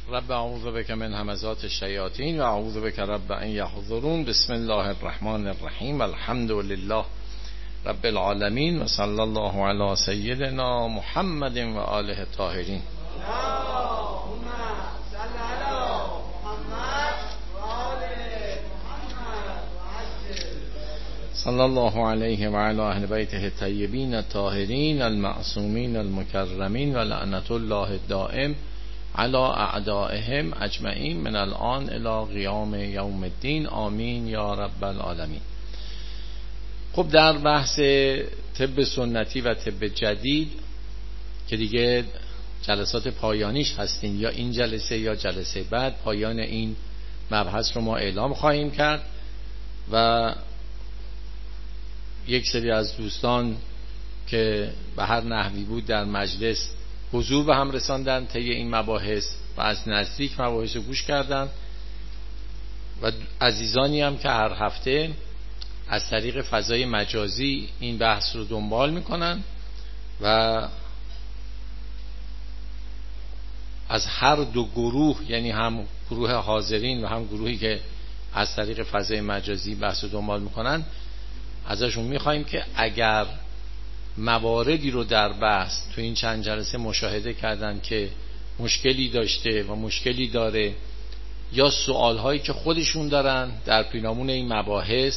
رب اعوذ بک من همزات الشیاطین و اعوذ بک رب ان یحضرون. بسم الله الرحمن الرحیم. الحمد لله رب العالمین و صلی الله علی سیدنا محمد و آله الطاهرین. صلی الله علیه و علی اهل بیته الطیبین الطاهرین المعصومین المکرمین و لعنت الله الدائم علی اعدائهم اجمعین من الان الی قیام یوم الدین. آمین یا رب العالمین. خب در بحث طب سنتی و طب جدید که دیگه جلسات پایانیش هستین، یا این جلسه یا جلسه بعد پایان این مبحث رو ما اعلام خواهیم کرد و یک سری از دوستان که به هر نحوی بود در مجلس حضور به هم رساندن طی این مباحث و از نزدیک مباحث رو گوش کردن و عزیزانی هم که هر هفته از طریق فضای مجازی این بحث رو دنبال میکنن و از هر دو گروه، یعنی هم گروه حاضرین و هم گروهی که از طریق فضای مجازی بحث رو دنبال میکنن، ازشون میخوایم که اگر مواردی رو در بحث تو این چند جلسه مشاهده کردن که مشکلی داشته و مشکلی داره، یا سوالهایی که خودشون دارن در پیرامون این مباحث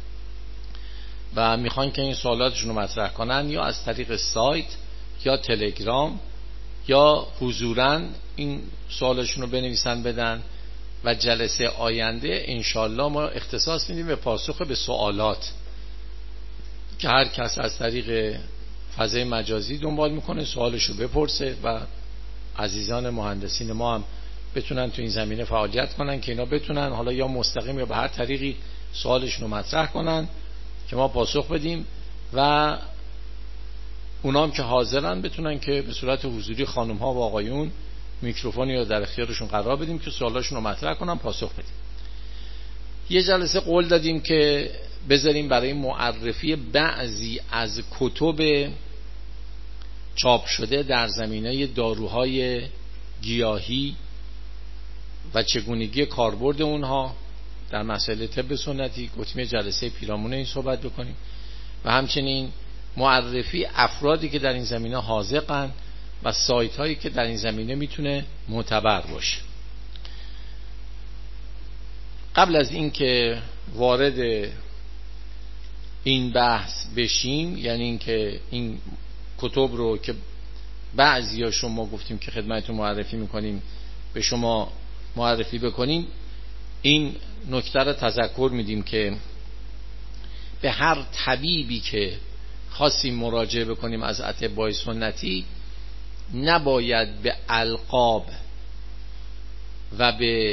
و میخوان که این سوالاتشون رو مطرح کنن، یا از طریق سایت یا تلگرام یا حضوراً این سوالشون رو بنویسن بدن و جلسه آینده انشالله ما اختصاص میدیم به پاسخ به سوالات که هر کس از طریق فضای مجازی دنبال میکنه سوالشو بپرسه و عزیزان مهندسین ما هم بتونن تو این زمینه فعالیت کنن که اینا بتونن حالا یا مستقیم یا به هر طریقی سوالشون رو مطرح کنن که ما پاسخ بدیم و اونام که حاضرن بتونن که به صورت حضوری خانم ها و آقایون میکروفونی رو در اختیارشون قرار بدیم که سوالاشون رو مطرح کنن پاسخ بدیم. یه جلسه قول دادیم که بذاریم برای معرفی بعضی از کتب چاپ شده در زمینه داروهای گیاهی و چگونگی کاربرد اونها در مسائل طب سنتی، گفتیم جلسه پیرامون این صحبت بکنیم و همچنین معرفی افرادی که در این زمینه حاذقن و سایت هایی که در این زمینه میتونه معتبر باشه. قبل از این که وارد این بحث بشیم، یعنی این که این کتب رو که بعضی شما گفتیم که خدمتتون معرفی میکنیم به شما معرفی بکنیم، این نکته رو تذکر میدیم که به هر طبیبی که خواستیم مراجعه بکنیم از اطباء سنتی نباید به القاب و به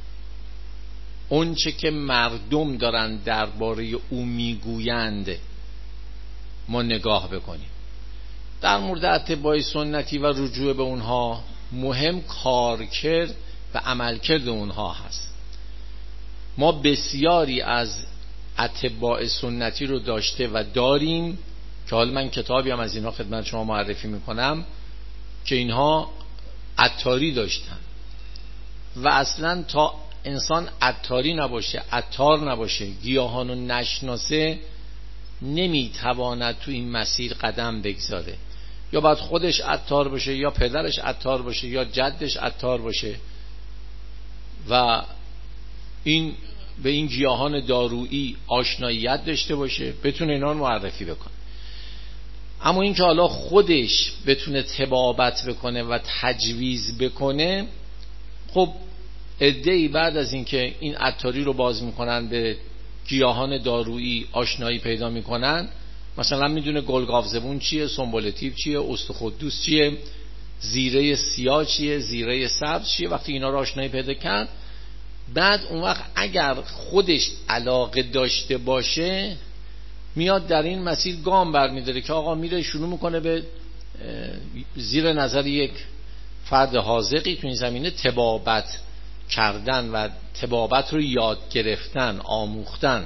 اونچه که مردم دارن درباره او میگویند ما نگاه بکنیم. در مورد اطباء سنتی و رجوع به اونها مهم کارکرد و عملکرد اونها هست. ما بسیاری از اطباء سنتی رو داشته و داریم که حالا من کتابی هم از اینها خدمت شما معرفی میکنم که اینها عطاری داشتن و اصلا تا انسان عطاری نباشه، عطار نباشه، گیاهان رو نشناسه، نمیتواند تو این مسیر قدم بگذاره. یا باید خودش عطار باشه، یا پدرش عطار باشه، یا جدش عطار باشه و این به این گیاهان دارویی آشناییت داشته باشه، بتونه اینا رو معرفی بکنه. اما این که حالا خودش بتونه طبابت بکنه و تجویز بکنه، خب عده‌ای بعد از اینکه این عطاری رو باز میکنن به گیاهان دارویی آشنایی پیدا میکنن، مثلا میدونه گلگاو زبون چیه، سنبولتیب چیه، استخدوس چیه، زیره سیاه چیه، زیره سبز چیه. وقتی اینا رو آشنایی پیدا کرد، بعد اون وقت اگر خودش علاقه داشته باشه میاد در این مسیر گام برمیداره که آقا میره شروع میکنه به زیر نظر یک فرد حاذقی تو این زمینه طبابت کردن و طبابت رو یاد گرفتن، آموختن.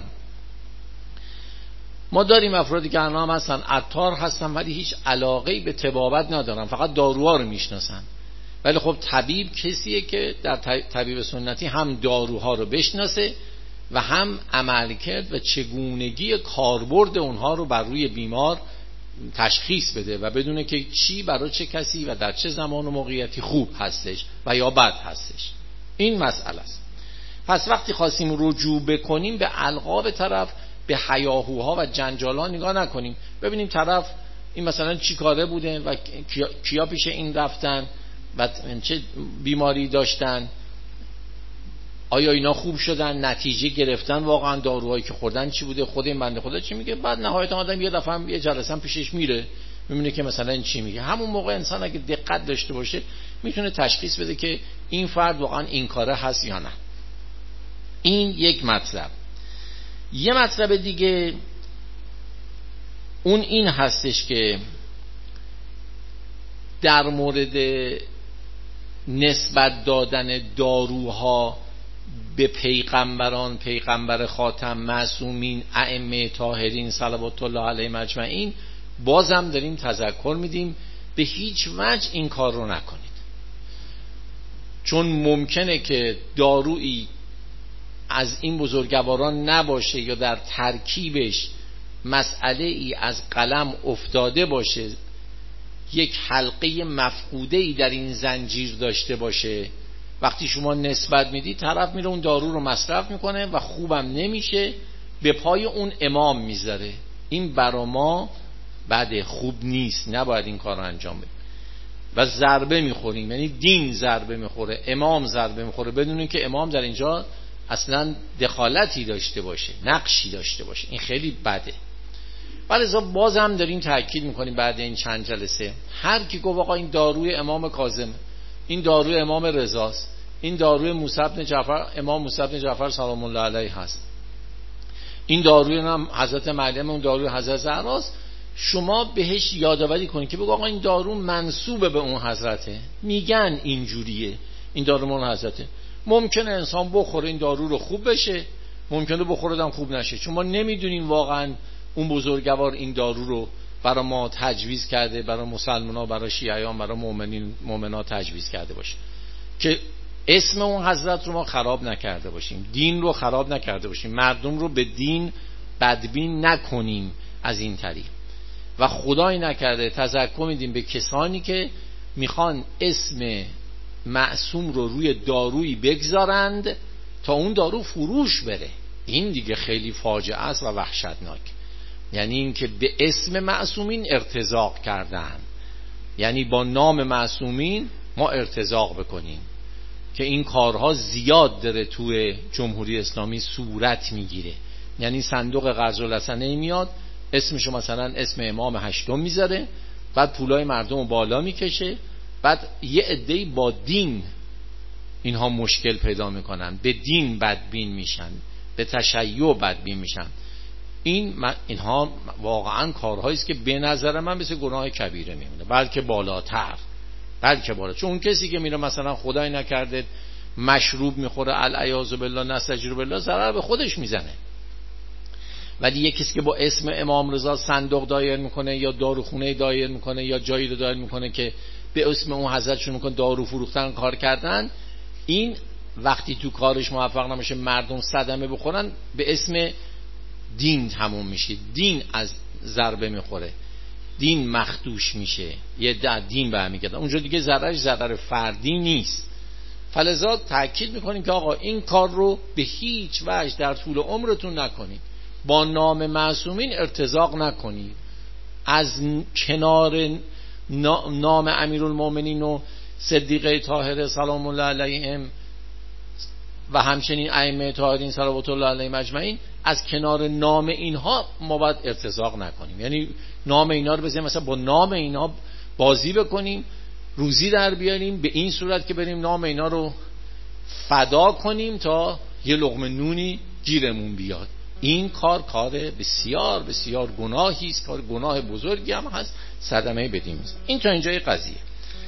ما داریم افرادی که هم هستن عطار هستن ولی هیچ علاقه‌ای به طبابت ندارن، فقط داروها رو میشناسن ولی خب طبیب کسیه که در طبیب سنتی هم داروها رو بشناسه و هم عملکرد و چگونگی کاربرد اونها رو بر روی بیمار تشخیص بده و بدونه که چی برای چه کسی و در چه زمان و موقعیتی خوب هستش و یا بد هستش. این مسئله است. پس وقتی خواستیم رجوع بکنیم به القاب طرف، به هیاهوها و جنجال‌ها نگاه نکنیم، ببینیم طرف این مثلا چی کاره بوده و کیا پیش این رفتن و چه بیماری داشتن، آیا اینا خوب شدن، نتیجه گرفتن، واقعا داروهایی که خوردن چی بوده، خود این بنده خدا چی میگه. بعد نهایتا آدم یه دفعه هم یه جلسه هم پیشش میره میبینه که مثلا این چی میگه. همون موقع انسان اگه دقت داشته باشه میتونه تشخیص بده که این فرد واقعا این کاره هست یا نه. این یک مطلب. یه مطلب دیگه اون این هستش که در مورد نسبت دادن داروها به پیغمبران، پیغمبر خاتم، معصومین، ائمه طاهرین صلوات الله علیهم اجمعین، بازم داریم تذکر میدیم به هیچ وجه این کار رو نکنید، چون ممکنه که دارویی از این بزرگواران نباشه یا در ترکیبش مسئله ای از قلم افتاده باشه، یک حلقه مفقوده ای در این زنجیر داشته باشه. وقتی شما نسبت میدی طرف میره اون دارو رو مصرف میکنه و خوبم نمیشه، به پای اون امام میذاره. این برا ما بده، خوب نیست، نباید این کار رو انجام بدیم و ضربه میخوریم، یعنی دین ضربه میخوره، امام ضربه میخوره بدون که امام در اینجا اصلا دخالتی داشته باشه، نقشی داشته باشه. این خیلی بده. ولی بازم داریم تاکید میکنیم بعد این چند جلسه، هر کی گفت آقا این داروی امام کاظم، این داروی امام رضاست، این داروی موسی بن جعفر، امام موسی بن جعفر سلام الله علیه هست، این داروی هم حضرت مریم، اون داروی حضرت زهراست، شما بهش یادآوری کنید که بگو آقا این دارو منسوب به اون حضرته، میگن اینجوریه، این دارو اون حضرته. ممکنه انسان بخوره این دارو رو خوب بشه، ممکنه بخوره هم خوب نشه، چون ما نمیدونیم واقعا اون بزرگوار این دارو رو برای ما تجویز کرده، برای مسلمان‌ها، برای شیعیان، برای مؤمنات تجویز کرده باشه که اسم اون حضرت رو ما خراب نکرده باشیم، دین رو خراب نکرده باشیم، مردم رو به دین بدبین نکنیم از این طریق. و خدای نکرده تذکر میدیم به کسانی که میخوان اسم معصوم رو روی دارویی بگذارند تا اون دارو فروش بره. این دیگه خیلی فاجعه است و وحشتناک. یعنی این که به اسم معصومین ارتزاق کردن، یعنی با نام معصومین ما ارتزاق بکنیم که این کارها زیاد داره توی جمهوری اسلامی صورت میگیره. یعنی صندوق قرض الحسنه میاد اسمشو مثلا اسم امام هشتم میذاره، بعد پولای مردم رو بالا میکشه، بعد یه عده‌ای با دین اینها مشکل پیدا میکنن، به دین بدبین میشن، به تشیع بدبین میشن. اینها واقعا کارهایی است که به نظر من مثل گناه کبیره میمونه، بلکه بالاتر. چون اون کسی که میره مثلا خدای نکرده مشروب میخوره، العیاذ بالله نستجیر بالله، ضرر به خودش میزنه. ولی یک کسی که با اسم امام رضا صندوق دایر میکنه یا داروخونه دایر میکنه یا جایی رو دایر میکنه که به اسم اون حضرت شروع میکنه دارو فروختن، کار کردن، این وقتی تو کارش موفق نمیشه، مردم صدمه بخورن، به اسم دین تموم میشه، دین از ضربه میخوره، دین مخدوش میشه، یه در دین برمیگرده، اونجا دیگه ضرر فردی نیست. فلذا تاکید میکنیم که آقا این کار رو به هیچ وجه در طول عمرتون نکنید، با نام معصومین ارتزاق نکنید، از کنار نام امیرالمومنین و صدیقه طاهره سلام الله علیهم و همچنین ائمه طاهرین صلوات الله علیهم اجمعین، از کنار نام اینها ما باید ارتزاق نکنیم. یعنی نام اینا رو بزنیم مثلا با نام اینا بازی بکنیم، روزی در بیاریم، به این صورت که بریم نام اینا رو فدا کنیم تا یه لقمه نونی گیرمون بیاد. این کار بسیار بسیار گناهی است، کار گناه بزرگی هم هست، صدمه بدیم. این تا اینجای قضیه.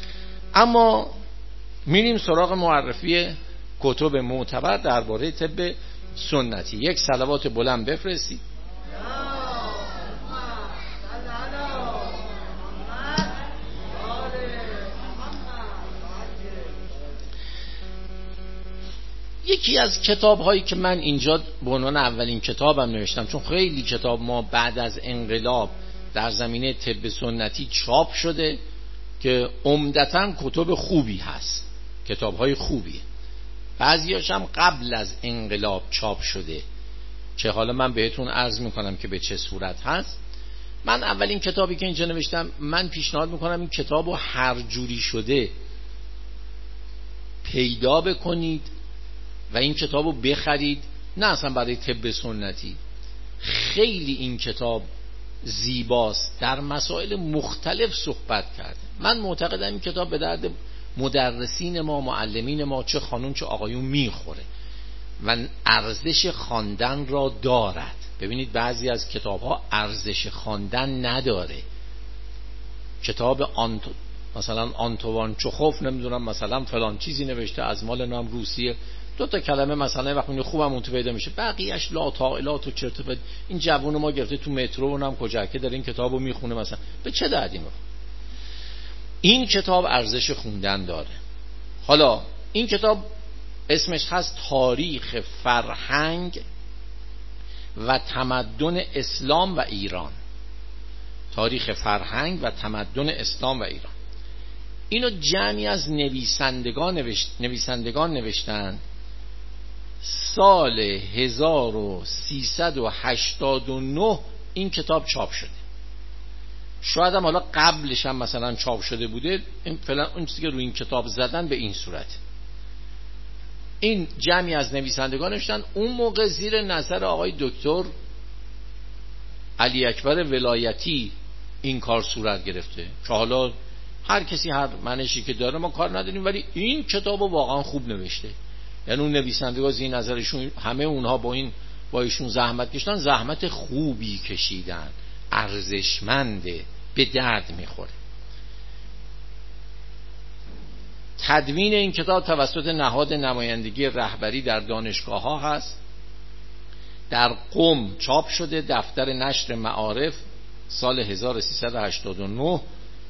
اما میریم سراغ معرفی کتب معتبر درباره طب سنتی. یک صلوات بلند بفرستید. یکی از کتاب هایی که من اینجا به عنوان اولین کتابم نوشتم، چون خیلی کتاب ما بعد از انقلاب در زمینه طب سنتی چاپ شده که عمدتاً کتب خوبی هست، کتاب های خوبیه، بعضیاش هم قبل از انقلاب چاپ شده که حالا من بهتون عرض میکنم که به چه صورت هست. من اولین کتابی که اینجا نوشتم، من پیشنهاد میکنم این کتابو هر جوری شده پیدا بکنید و این کتابو بخرید، نه اصلا برای طب سنتی. خیلی این کتاب زیباست، در مسائل مختلف صحبت کرده. من معتقدم این کتاب به درد مدرسین ما، معلمین ما، چه خانم چه آقایون میخوره و ارزش خواندن را دارد. ببینید بعضی از کتاب ها ارزش خواندن نداره. کتاب مثلا آنتوان چخوف نمیدونم مثلا فلان چیزی نوشته از مال نام روسیه، 2 تا کلمه مثلا وقتی خوبم اون تو پیدا میشه، بقیه‌اش لا طائلات و چرت و پرت. این جوون ما گرفته تو مترو اونم کجا که داره این کتابو میخونه، مثلا به چه دردی میخوره؟ این کتاب ارزش خوندن داره. حالا این کتاب اسمش هست تاریخ فرهنگ و تمدن اسلام و ایران. تاریخ فرهنگ و تمدن اسلام و ایران. اینو جمعی از نویسندگان نوشتن. سال 1389 این کتاب چاپ شده. شاید هم حالا قبلش هم مثلا چاپ شده بوده. این فعلا اون چیزی که روی این کتاب زدن به این صورت. این جمعی از نویسندگان نوشتن. اون موقع زیر نظر آقای دکتر علی اکبر ولایتی این کار صورت گرفته که حالا هر کسی هر منشی که داره ما کار نداریم، ولی این کتابو واقعا خوب نوشته. یعنی اون نویسندگان زیر نظرشون همه اونها با ایشون زحمت کشیدن، زحمت خوبی کشیدن، ارزشمنده، به درد میخوره. تدوین این کتاب توسط نهاد نمایندگی رهبری در دانشگاه ها هست. در قم چاپ شده، دفتر نشر معارف سال 1389.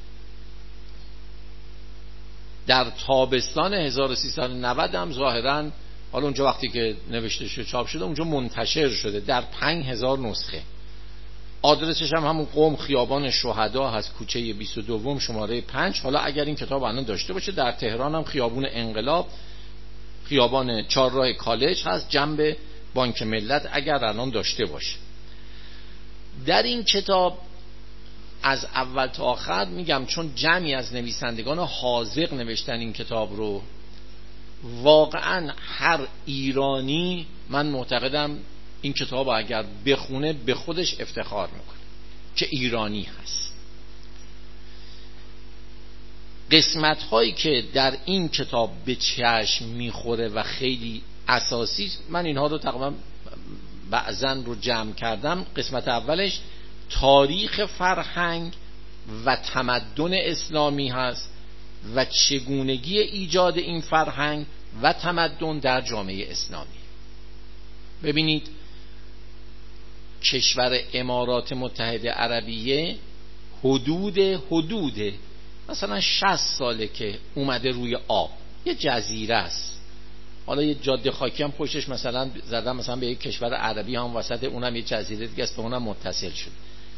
در تابستان 1390 هم ظاهراً، حالا اونجا وقتی که نوشته شده چاپ شده اونجا منتشر شده در 5000 نسخه. آدرسش هم همون قم خیابان شهدا هست، کوچه 22 شماره 5. حالا اگر این کتاب الان داشته باشه، در تهران هم خیابان انقلاب، خیابان 4 راه کالج هست، جنب بانک ملت، اگر الان داشته باشه. در این کتاب از اول تا آخر میگم، چون جمعی از نویسندگان حاذق نوشتن این کتاب رو، واقعا هر ایرانی من معتقدم این کتاب اگر بخونه به خودش افتخار میکنه که ایرانی هست. قسمت هایی که در این کتاب به چشم میخوره و خیلی اساسی، من اینها رو تقریبا بعضن رو جمع کردم. قسمت اولش تاریخ فرهنگ و تمدن اسلامی هست و چگونگی ایجاد این فرهنگ و تمدن در جامعه اسلامی. ببینید کشور امارات متحده عربیه حدود مثلا 60 ساله که اومده روی آب، یه جزیره است. حالا یه جاده خاکی هم پشتش مثلا زدن، مثلا به یک کشور عربی هم وسط اونم یه جزیره دیگه است، به اونم متصل شد.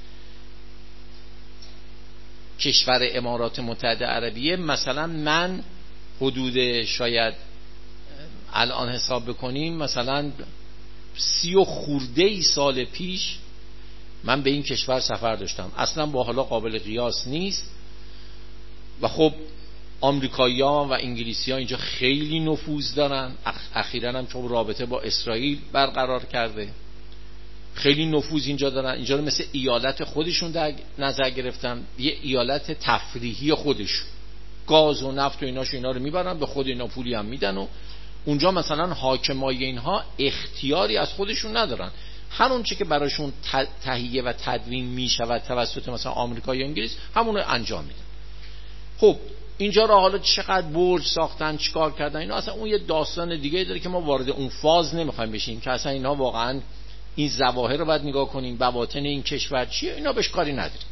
کشور امارات متحده عربیه مثلا من حدود شاید الان حساب بکنیم مثلا 30 خورده سال پیش من به این کشور سفر داشتم. اصلا با حالا قابل قیاس نیست. و خب آمریکایی‌ها و انگلیسی‌ها اینجا خیلی نفوذ دارن. اخیراً هم چون رابطه با اسرائیل برقرار کرده خیلی نفوذ اینجا دارن. اینجا رو مثل ایالت خودشون در نظر گرفتن، یه ایالت تفریحی خودشون. گاز و نفت و اینا رو میبرن، به خود اینا پولی هم میدن و اونجا مثلا حاکمای اینها اختیاری از خودشون ندارن. هر اون چی که براشون تهیه و تدوین میشود توسط مثلا آمریکا یا انگلیس، همون رو انجام میدن. خب اینجا رو حالا چقدر برج ساختن، چیکار کردن، اینا اصلا اون یه داستان دیگه داره که ما وارد اون فاز نمیخوایم بشیم که اصلا اینا واقعا این ظواهر رو باید نگاه کنیم، بواطن این کشور چیه، اینا بهش کاری نداریم.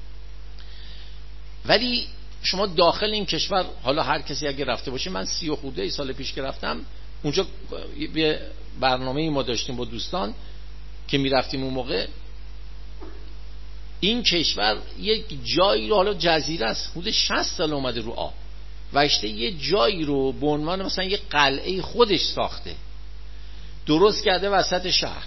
ولی شما داخل این کشور، حالا هر کسی اگه رفته باشه، من 30 خورده سال پیش که رفتم اونجا یه برنامه‌ای ما داشتیم با دوستان که میرفتیم اون موقع، این کشور یک جایی رو، حالا جزیره است، حدود 60 سال اومده رو آب وشته، یه جایی رو به عنوان مثلا یه قلعه خودش ساخته، درست کرده وسط شهر.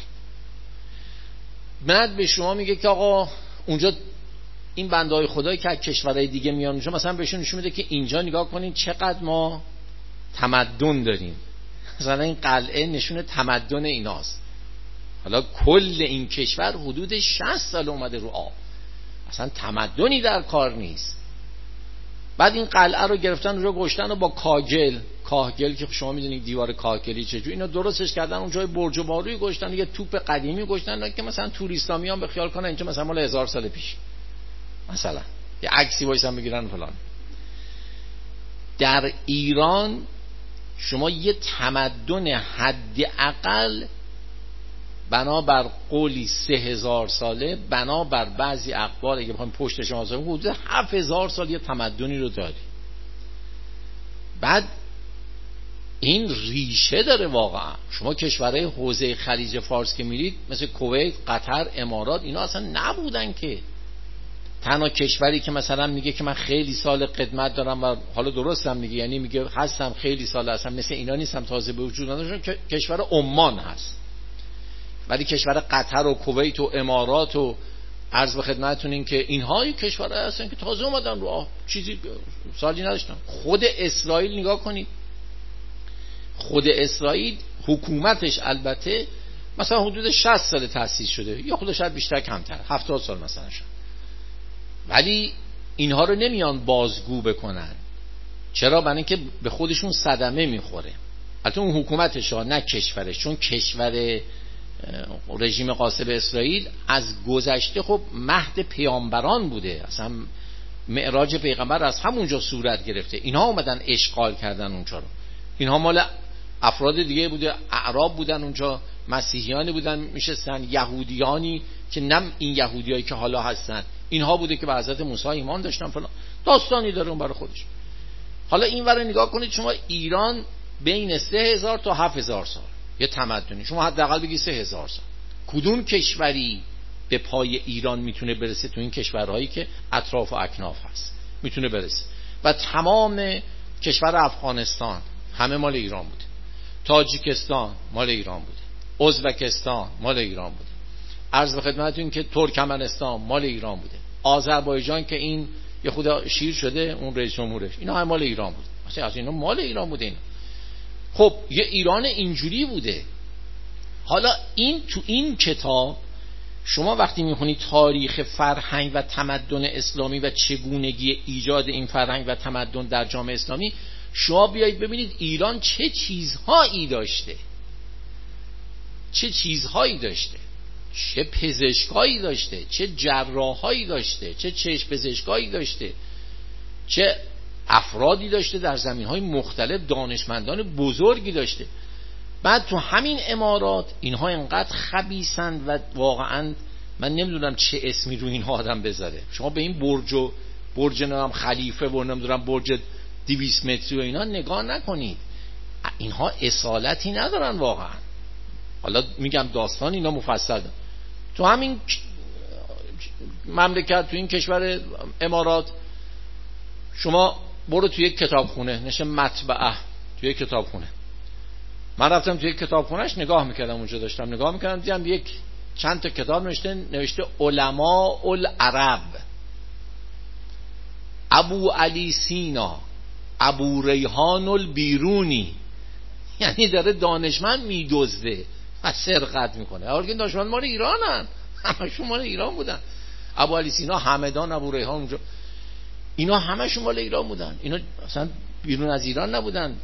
بعد به شما میگه که آقا اونجا این بنده‌های خدایی که از کشورهای دیگه میان اونجا، مثلا بهشون نشون میده که اینجا نگاه کنین چقدر ما تمدن داریم، مثلا این قلعه نشون تمدن ایناست. حالا کل این کشور حدود 60 سال اومده رو آب، اصلا تمدنی در کار نیست. بعد این قلعه رو گرفتن اونجا گشتن و با کاهگل که شما میدونید دیوار کاهگلی چجوری اینا درستش کردن، اونجا برج و باروی گشتن، یه توپ قدیمی گشتن که مثلا توریستا میان به خیال کنن اینجا مثلا مال 1000 سال پیش، مثلا یه عکسی وایسن بگیرن فلان. در ایران شما یه تمدن حداقل بنابر قولی 3000 ساله، بنابر بعضی اخبار اگه بخوایم پشتش حساب کنیم حدود 7000 سال یه تمدنی رو داری. بعد این ریشه داره واقعا. شما کشورهای حوزه خلیج فارس که میرید مثل کویت، قطر، امارات، اینا اصلا نبودن که. تنها کشوری که مثلا میگه که من خیلی سال خدمت دارم و حالا درستم میگه، یعنی میگه هستم خیلی سال، اصلا مثل اینا نیستم، تازه به وجود اومدن، کشور عمان هست. ولی کشور قطر و کویت و امارات و عرض به خدمتتون این که اینها کشورها هستن که تازه اومدن رو چیزی سالی نداشتن. خود اسرائیل نگاه کنید، خود اسرائیل حکومتش البته مثلا حدود 60 سال تأسیس شده، یا خود شاید بیشتر کمتر، 70 سال مثلا شد، ولی اینها رو نمیان بازگو بکنن. چرا؟ برای اینکه به خودشون صدمه میخوره. البته اون حکومتش ها، نه کشورش، چون کشور رژیم غاصب اسرائیل از گذشته خب مهد پیامبران بوده، اصلا معراج پیغمبر از همونجا صورت گرفته. اینها اومدن اشغال کردن اونجا رو. اینها مال افراد دیگه بوده، اعراب بودن اونجا، مسیحیانی بودن میشستن، یهودیانی که نه این یهودیایی که حالا هستن، اینها بوده که به حضرت موسی ایمان داشتن فلان، داستانی داره اون برای خودش. حالا این ور نگاه کنید شما، ایران بین 3000 تا 7000 سال یه تمدنی، شما حداقل بگی 3000 سال. کدوم کشوری به پای ایران میتونه برسه؟ تو این کشورهایی که اطراف و اکناف هست میتونه برسه. و تمام کشور افغانستان همه مال ایران بوده، تاجیکستان مال ایران بوده، ازبکستان مال ایران بوده، عرض به خدمتتون که ترکمنستان مال ایران بوده، آذربایجان که این یه خود شیر شده اون رئیس جمهورش، اینا هم مال ایران بود. مثلا از اینا مال ایران بوده اینا. خب یه ایران اینجوری بوده. حالا این تو این کتاب شما وقتی میخونید تاریخ فرهنگ و تمدن اسلامی و چگونگی ایجاد این فرهنگ و تمدن در جامعه اسلامی، شما بیایید ببینید ایران چه چیزهایی داشته، چه چیزهایی داشته، چه پزشکایی داشته، چه جراحایی داشته، چه چشم پزشکایی داشته، چه افرادی داشته در زمینهای مختلف، دانشمندان بزرگی داشته. بعد تو همین امارات اینها اینقدر خبیثند و واقعا من نمیدونم چه اسمی رو اینها آدم بذاره. شما به این برج نام خلیفه و نمیدونم برج 200 متری و اینا نگاه نکنید، اینها اصالتی ندارن واقعا. حالا میگم داستان اینا مفصل ده. تو همین مملکت، تو این کشور امارات، شما برو توی یک کتابخونه، نشه مطبعه، توی یک کتابخونه، من رفتم توی یک کتابخونهش نگاه میکردم، اونجا داشتم نگاه میکردم، دیدم یک چند تا کتاب نوشته علماء العرب، ابو علی سینا، ابو ریحان البیرونی، یعنی داره دانشمند میدزده و سرقت میکنه. حالا که دانشمند مال ایرانن، همشون مال ایران بودن. ابو علی سینا، همدان، ابو ریحان اونجا، اینا همشون مال ایران بودن، اینا اصلا بیرون از ایران نبودن،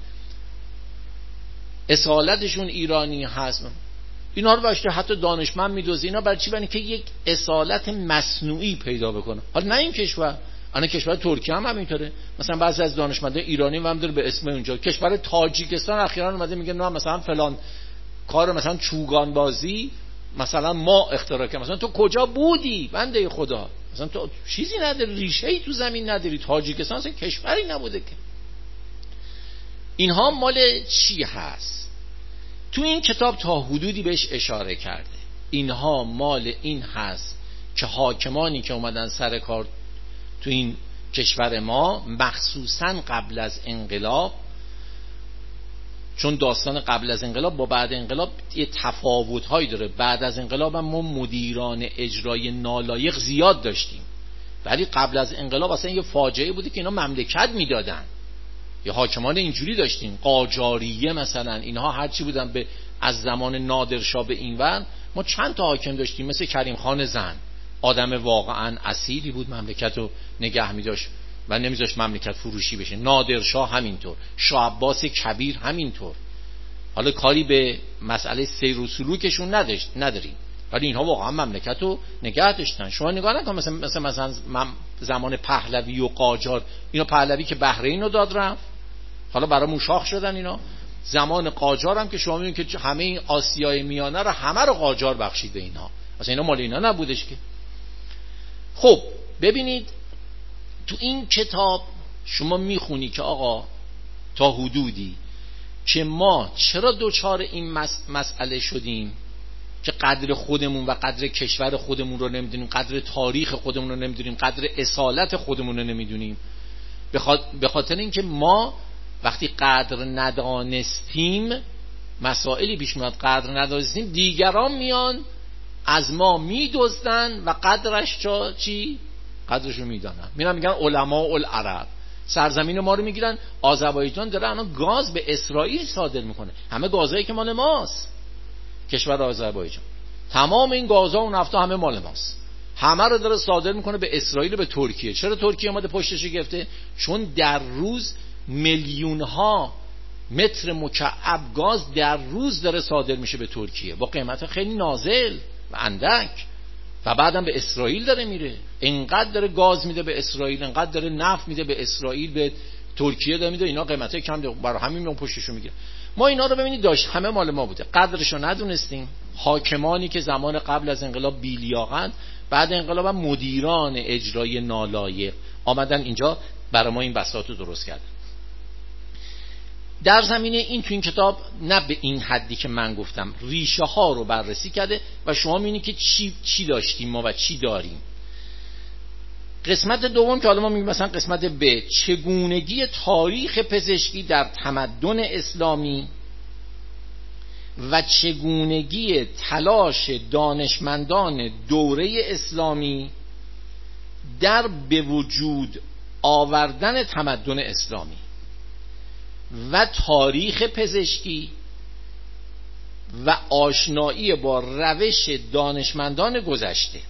اصالتشون ایرانی هست. اینا رو باشه حتی دانشمند میدوزه. اینا برای چی؟ برای که یک اصالت مصنوعی پیدا بکنه. حالا نه این کشور، انا کشور ترکیه هم همینطوره، مثلا بعضی از دانشمندان ایرانی هم داره به اسم اونجا. کشور تاجیکستان اخیراً اومده میگه نه مثلا فلان کار مثلا چوگان بازی مثلا ما اختراع کردیم. مثلا تو کجا بودی بنده خدا؟ مثلا تو چیزی نداری، ریشه‌ای تو زمین نداری. تاجیکستان اصلا کشوری نبوده که. اینها مال چی هست؟ تو این کتاب تا حدودی بهش اشاره کرده. اینها مال این هست که حاکمانی که اومدن سر کار تو این کشور ما، مخصوصا قبل از انقلاب، چون داستان قبل از انقلاب با بعد انقلاب یه تفاوت‌هایی داره. بعد از انقلاب هم ما مدیران اجرایی نالایق زیاد داشتیم، ولی قبل از انقلاب اصلا یه فاجعه بوده که اینا مملکت میدادن. یه حاکمان اینجوری داشتیم، قاجاریه مثلا، اینها هرچی بودن به از زمان نادرشاه به اینور ما چند تا حاکم داشتیم، مثل کریم خان زند، آدم واقعا اصیلی بود، مملکت رو نگه می‌داشت و نمیذاشت مملکت فروشی بشه. نادرشاه همینطور، شاه عباس کبیر همینطور. حالا کاری به مسئله سیر و سلوکشون نداریم، ولی اینها واقعا مملکت رو نگه داشتن. شما نگاه نکن مثلا زمان پهلوی و قاجار، اینا پهلوی که بحرین رو داد رفت، حالا برامون شاخ شدن اینا. زمان قاجار هم که شما میبینید که همه این آسیای میانه رو همه رو قاجار بخشید به اینها، اصلا اینا مال اینا نبودش که. خب ببینید تو این کتاب شما میخونی که آقا تا حدودی که ما چرا دوچار این مسئله شدیم که قدر خودمون و قدر کشور خودمون رو نمیدونیم، قدر تاریخ خودمون رو نمیدونیم، قدر اصالت خودمون رو نمیدونیم. به خاطر اینکه ما وقتی قدر ندانستیم، مسائلی پیش میاد، قدر ندانستیم، دیگران میان از ما میدزدن و قدرش چی؟ قدرشو میدانن. میرن میگن علماء العرب، سرزمین ما رو میگیرن. آذربایجان داره الان گاز به اسرائیل صادر میکنه، همه گازایی که مال ماست، کشور آذربایجان تمام این گازها و نفتا همه مال ماست، همه رو داره صادر میکنه به اسرائیل و به ترکیه. چرا ترکیه اومده پشتش گرفته؟ چون در روز میلیون ها متر مکعب گاز در روز داره صادر میشه به ترکیه با قیمت خیلی نازل و اندک، و بعدم به اسرائیل داره میره. اینقدر داره گاز میده به اسرائیل، اینقدر داره نفت میده به اسرائیل، به ترکیه داره میده، اینا قیمتای کم داره، برای همین میون پشتشو میگیره. ما اینا رو ببینید داشت همه مال ما بوده، قدرشو ندونستیم. حاکمانی که زمان قبل از انقلاب بیلیاقت، بعد انقلاب هم مدیران اجرایی نالایق آمدن اینجا برای ما این بساط رو درست کردن. در زمینه این تو این کتاب نه به این حدی که من گفتم، ریشه ها رو بررسی کرده و شما میبینید که چی داشتیم ما و چی داریم. قسمت دوم که حالا ما میگیم مثلا قسمت ب، چگونگی تاریخ پزشکی در تمدن اسلامی و چگونگی تلاش دانشمندان دوره اسلامی در به وجود آوردن تمدن اسلامی و تاریخ پزشکی و آشنایی با روش دانشمندان گذشته.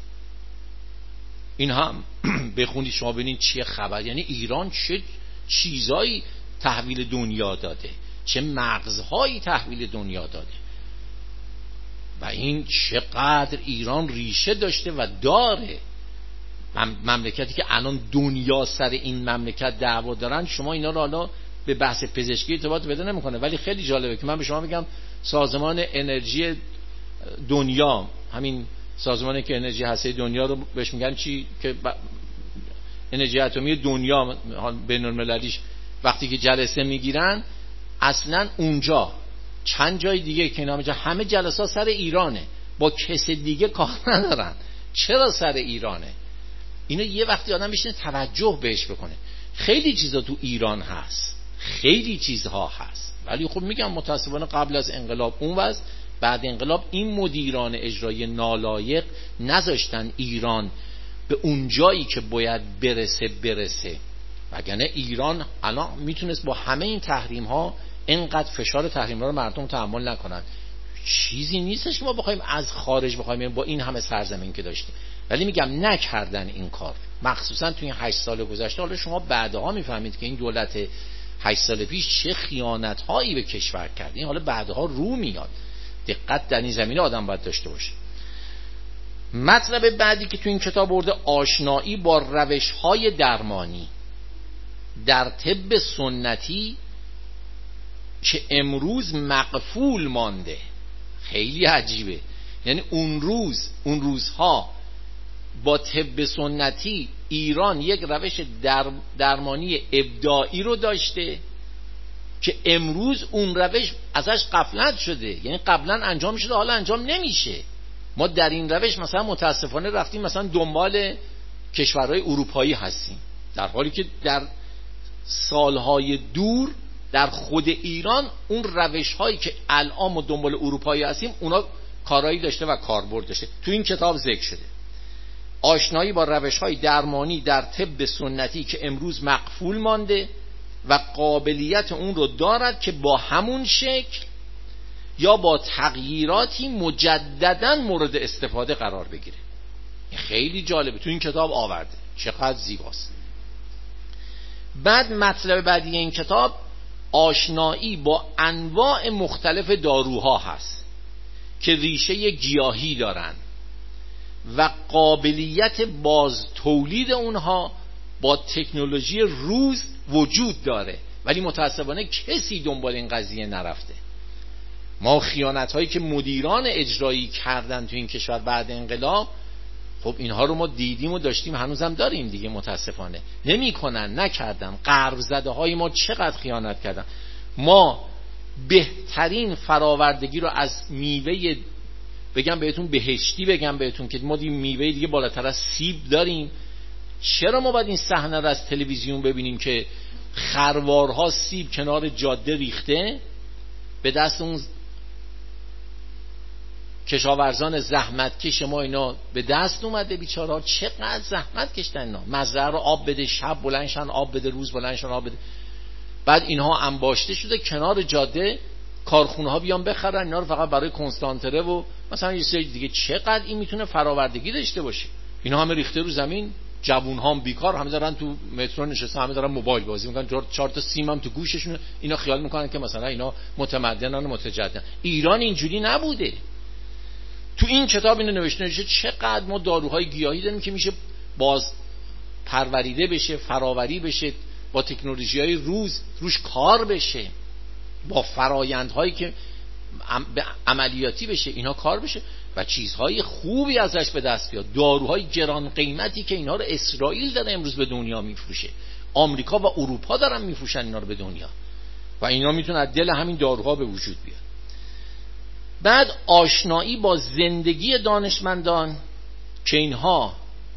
این هم بخونید شما ببینید چیه خبر، یعنی ایران چه چیزایی تحویل دنیا داده، چه مغزهایی تحویل دنیا داده، و این چقدر ایران ریشه داشته و داره. مملکتی که الان دنیا سر این مملکت دعوا دارن، شما اینا رو حالا به بحث پزشکی ارتباط پیدا نمیکنه، ولی خیلی جالبه که من به شما میگم سازمان انرژی دنیا، همین سازمانی که انرژی هسته دنیا رو بهش میگن چی، که انرژی اتمی دنیا بین المللیش، وقتی که جلسه میگیرن اصلا اونجا چند جای دیگه که اینا همه جلسات سر ایرانه، با کس دیگه کار ندارن. چرا سر ایرانه؟ اینو یه وقتی آدم بشینه توجه بهش بکنه. خیلی چیزا تو ایران هست، خیلی چیزها هست، ولی خب میگم متاسفانه قبل از انقلاب اون وضع، بعد انقلاب این مدیران اجرایی نالایق نذاشتن ایران به اون جایی که باید برسه. وگرنه ایران الان میتونست با همه این تحریم ها، اینقدر فشار تحریم ها رو مردم تحمل نکنن. چیزی نیستش که ما بخوایم از خارج بخوایم با این همه سرزمین که داشتیم، ولی میگم نکردن این کار، مخصوصا توی این 8 سال گذشته. حالا شما بعدها میفهمید که این دولت 8 سال پیش چه خیانت هایی به کشور کرد، این حالا بعدها رو میاد. دقت در این زمینه آدم باید داشته باشه. مطلب بعدی که تو این کتاب برده، آشنایی با روش های درمانی در طب سنتی که امروز مقفول مانده. خیلی عجیبه، یعنی اون روزها با طب سنتی ایران یک روش درمانی ابداعی رو داشته که امروز اون روش ازش غفلت شده، یعنی قبلا انجام شده حالا انجام نمیشه. ما در این روش مثلا متاسفانه رفتیم مثلا دنبال کشورهای اروپایی هستیم، در حالی که در سالهای دور در خود ایران اون روش‌هایی که الان ما دنبال اروپایی هستیم اونا کارایی داشته و کاربرد داشته. تو این کتاب ذکر شده آشنایی با روش‌های درمانی در طب سنتی که امروز مقفول مانده و قابلیت اون رو دارد که با همون شکل یا با تغییراتی مجدداً مورد استفاده قرار بگیره. خیلی جالبه، تو این کتاب آورده، چقدر زیباست. بعد مطلب بعدی این کتاب آشنایی با انواع مختلف داروها هست که ریشه گیاهی دارن و قابلیت باز تولید اونها با تکنولوژی روز وجود داره، ولی متاسفانه کسی دنبال این قضیه نرفته. ما خیانت هایی که مدیران اجرایی کردن تو این کشور بعد انقلاب، خب اینها رو ما دیدیم و داشتیم، هنوزم داریم دیگه. متاسفانه نمی‌کنن، نکردن. غرب زده های ما چقدر خیانت کردن. ما بهترین فراوردگی رو از میوه بگم بهتون بهشتی بگم بهتون که ما میوه دیگه بالاتر از سیب داریم. چرا ما باید این صحنه رو از تلویزیون ببینیم که خروارها سیب کنار جاده ریخته به دست اون کشاورزان زحمتکش ما، اینا به دست اومده بیچاره‌ها. چقدر زحمت کشتن اینا، مزرعه رو آب بده، شب بلندشن آب بده، روز بلندشن آب بده. بعد اینها انباشته شده کنار جاده، کارخونه ها بیان بخرن اینا رو فقط برای کنستانتره و مثلا یه سری دیگه. چقدر این میتونه فراوردگی داشته باشه؟ اینا همه ریخته رو زمین، جوون ها هم بیکار، همه دارن تو مترو نشسته، همه دارن موبایل بازی میکنن، 4 تا سیم هم تو گوششون. اینا خیال میکنن که مثلا اینا متمدنن و متجددن. ایران اینجوری نبوده. تو این کتاب اینو نوشته چقدر ما داروهای گیاهی داریم که میشه باز پروریده بشه، فراوری بشه، با تکنولوژی‌های روش کار بشه، با فرایندهایی که عملیاتی بشه اینا کار بشه و چیزهای خوبی ازش به دست بیاد. داروهای گران قیمتی که اینا رو اسرائیل داره امروز به دنیا میفروشه، آمریکا و اروپا دارن میفروشن اینا رو به دنیا و اینا میتونه از دل همین داروها به وجود بیاد. بعد آشنایی با زندگی دانشمندان که اینها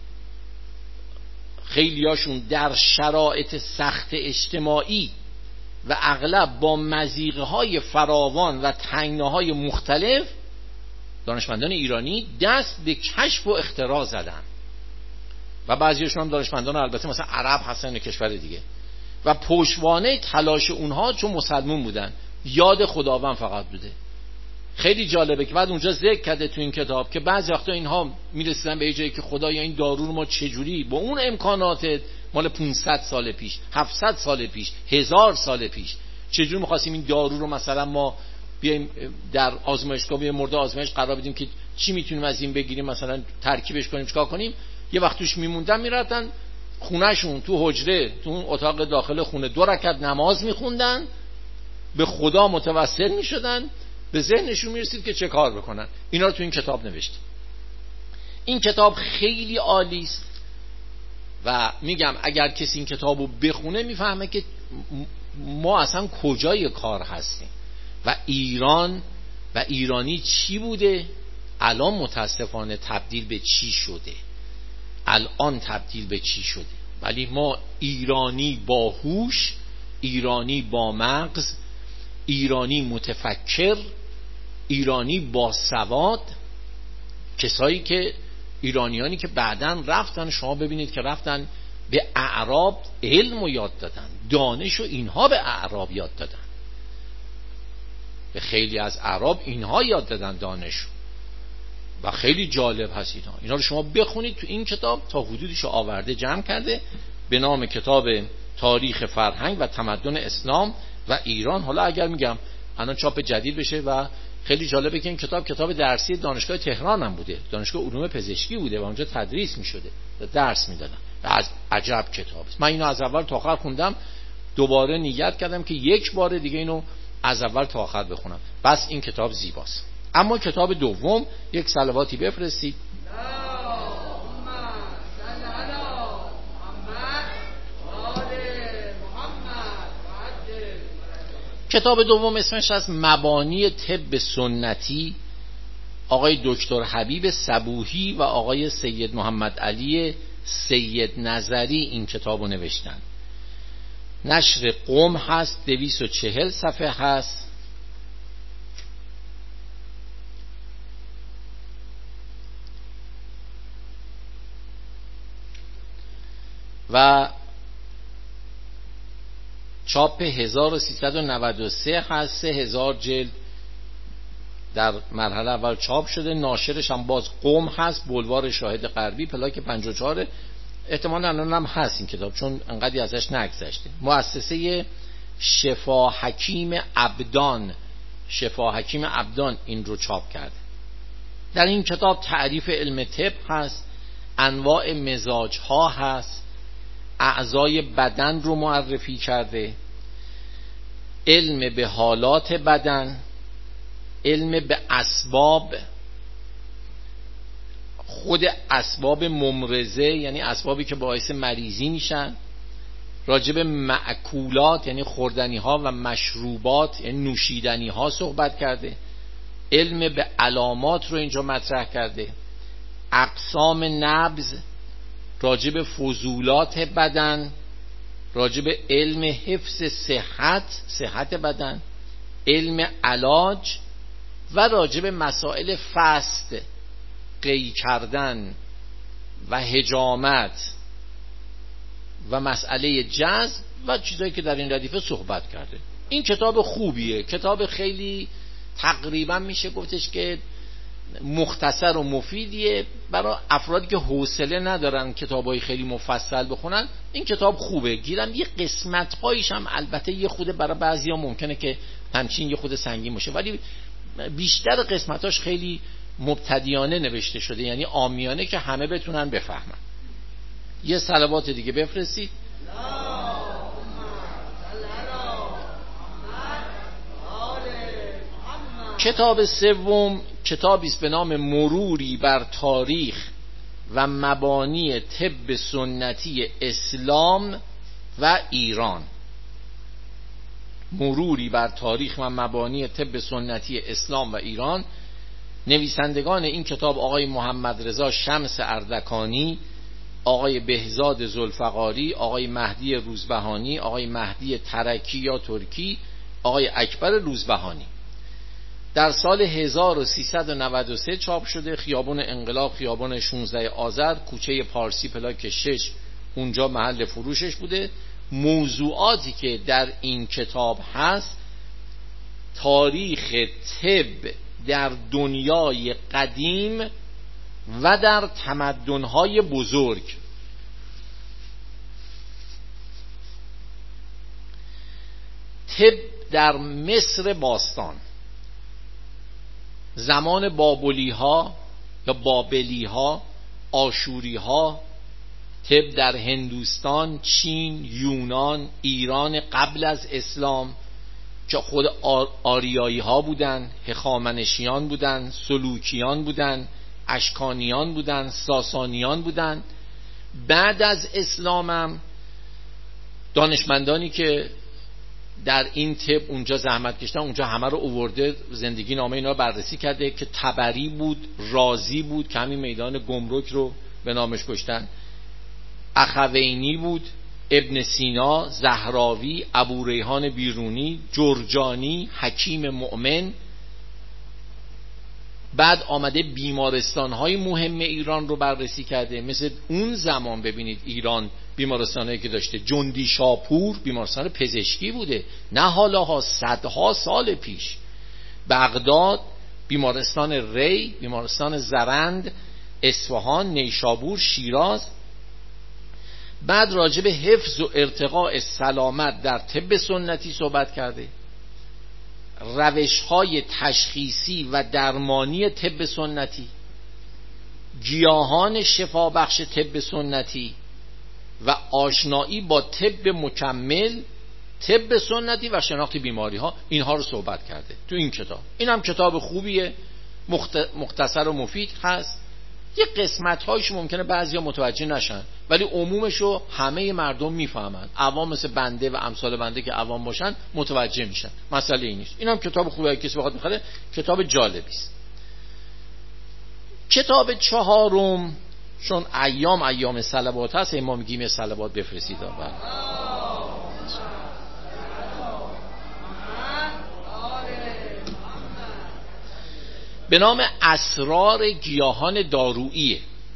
خیلیاشون در شرایط سخت اجتماعی و اغلب با مضیقه‌های فراوان و تنگناهای مختلف، دانشمندان ایرانی دست به کشف و اختراع زدن و بعضیشون هم دانشمندان البته مثلا عرب هستن کشور دیگه و پشتوانه تلاش اونها چون مسلمون بودن یاد خداوند فقط بوده. خیلی جالبه که بعد اونجا ذکر کرده تو این کتاب که بعضی وقتا اینها میرسیدن به جایی که خدایا این دارو رو ما چجوری با اون امکانات مال 500 سال پیش، 700 سال پیش، 1000 سال پیش چجوری می‌خواستیم این دارو رو مثلا ما بیایم در آزمایشگاه به مورد آزمایش قرار بدیم که چی میتونیم از این بگیریم، مثلا ترکیبش کنیم، چیکار کنیم. یه وقت توش میموندن میرفتن خونهشون تو حجره، تو اون اتاق داخل خونه 2 رکعت نماز میخوندن، به خدا متوسل میشدن، به ذهنشون میرسید که چه کار بکنن. اینا رو تو این کتاب نوشته. این کتاب خیلی عالی است و میگم اگر کسی این کتابو بخونه میفهمه که ما اصلا کجای کار هستیم و ایران و ایرانی چی بوده، الان متاسفانه تبدیل به چی شده. ولی ما ایرانی با هوش، ایرانی با مغز، ایرانی متفکر، ایرانی با سواد، کسایی که ایرانیانی که بعداً رفتن، شما ببینید که رفتن به اعراب علم و یاد دادن، دانش و اینها به اعراب یاد دادن، به خیلی از اعراب اینها یاد دادن دانش و خیلی جالب هست اینا رو شما بخونید. تو این کتاب تا حدودش آورده جمع کرده به نام کتاب تاریخ فرهنگ و تمدن اسلام و ایران. حالا اگر میگم الان چاپ جدید بشه و خیلی جالبه که این کتاب درسی دانشگاه تهران هم بوده، دانشگاه علوم پزشکی بوده و اونجا تدریس میشده، درس میدادن و از عجب کتابه. من اینو از اول تا آخر خوندم، دوباره نیت کردم که یک بار دیگه اینو از اول تا آخر بخونم. بس این کتاب زیباست. اما کتاب دوم، یک صلواتی بفرستید. کتاب دوم اسمش از مبانی طب سنتی، آقای دکتر حبیب صبوحی و آقای سید محمد علی سید نظری این کتابو نوشتن. نشر قم هست، 240 صفحه هست. و چاپ 1393 هست، 3000 جلد در مرحله اول چاپ شده. ناشرش هم باز قم هست، بلوار شاهد غربی، پلاک 54. احتمالاً الان هم هست این کتاب چون انقدری ازش نگذشته. مؤسسه شفا حکیم ابدان این رو چاپ کرده. در این کتاب تعریف علم طب هست، انواع مزاج ها هست، اعضای بدن رو معرفی کرده، علم به حالات بدن، علم به اسباب، خود اسباب ممرضه یعنی اسبابی که باعث مریضی میشن، راجب مأکولات یعنی خوردنی ها و مشروبات یعنی نوشیدنی ها صحبت کرده، علم به علامات رو اینجا مطرح کرده، اقسام نبض، راجب فضولات بدن، راجب علم حفظ صحت بدن، علم علاج و راجب مسائل فست، قی کردن و حجامت و مسئله جذب و چیزایی که در این ردیفه صحبت کرده. این کتاب خوبیه، کتاب خیلی تقریبا میشه گفتش که مختصر و مفیدیه برای افرادی که حوصله ندارن کتابای خیلی مفصل بخونن. این کتاب خوبه، گیرم یه قسمت هایش هم البته یه خود برای بعضیا ممکنه که همچین یه خود سنگین باشه، ولی بیشتر قسمتاش خیلی مبتدیانه نوشته شده، یعنی عامیانه که همه بتونن بفهمن. یه صلوات دیگه بفرستید. کتاب سوم کتابی است به نام مروری بر تاریخ و مبانی طب سنتی اسلام و ایران. مروری بر تاریخ و مبانی طب سنتی اسلام و ایران. نویسندگان این کتاب آقای محمد رضا شمس اردکانی، آقای بهزاد ذوالفقاری، آقای مهدی روزبهانی، آقای مهدی ترکی یا ترکی، آقای اکبر روزبهانی. در سال 1393 چاپ شده. خیابان انقلاب، خیابان 16 آذر، کوچه پارسی، پلاک 6 اونجا محل فروشش بوده. موضوعاتی که در این کتاب هست: تاریخ طب در دنیای قدیم و در تمدن‌های بزرگ، طب در مصر باستان، زمان بابلی ها یا بابلی ها، آشوری ها، طب در هندوستان، چین، یونان، ایران قبل از اسلام که خود آریایی ها بودن، هخامنشیان بودن، سلوکیان بودن، اشکانیان بودن، ساسانیان بودن. بعد از اسلامم دانشمندانی که در این طب اونجا زحمت کشتن، اونجا همه رو آورده، زندگی نامه اینا بررسی کرده که طبری بود، رازی بود که همین میدان گمرک رو به نامش کشتن، اخوینی بود، ابن سینا، زهراوی، ابو ریحان بیرونی، جرجانی، حکیم مؤمن. بعد آمده بیمارستان‌های مهم ایران رو بررسی کرده، مثل اون زمان ببینید ایران بیمارستان‌هایی که داشته، جندی شاپور بیمارستان پزشکی بوده، نه حالاها صدها سال پیش. بغداد بیمارستان ری، بیمارستان زرند، اصفهان، نیشابور، شیراز. بعد راجع به حفظ و ارتقاء سلامت در طب سنتی صحبت کرده، روش‌های تشخیصی و درمانی طب سنتی، گیاهان شفابخش طب سنتی و آشنایی با طب مکمل، طب سنتی و شناخت بیماری ها، اینها رو صحبت کرده تو این کتاب. این هم کتاب خوبیه، مختصر و مفید هست. یه قسمت‌هایش ممکنه بعضیا متوجه نشن ولی عمومشو همه مردم میفهمن. عوام مثل بنده و امثال بنده که عوام باشن متوجه میشن. مسئله این نیست. اینم کتاب خوبه، کسی بخواد بخره کتاب جالبی است. کتاب چهارم، چون ایام صلوات هست، ما میگیم صلوات بفرستید. به نام اسرار گیاهان داروییه.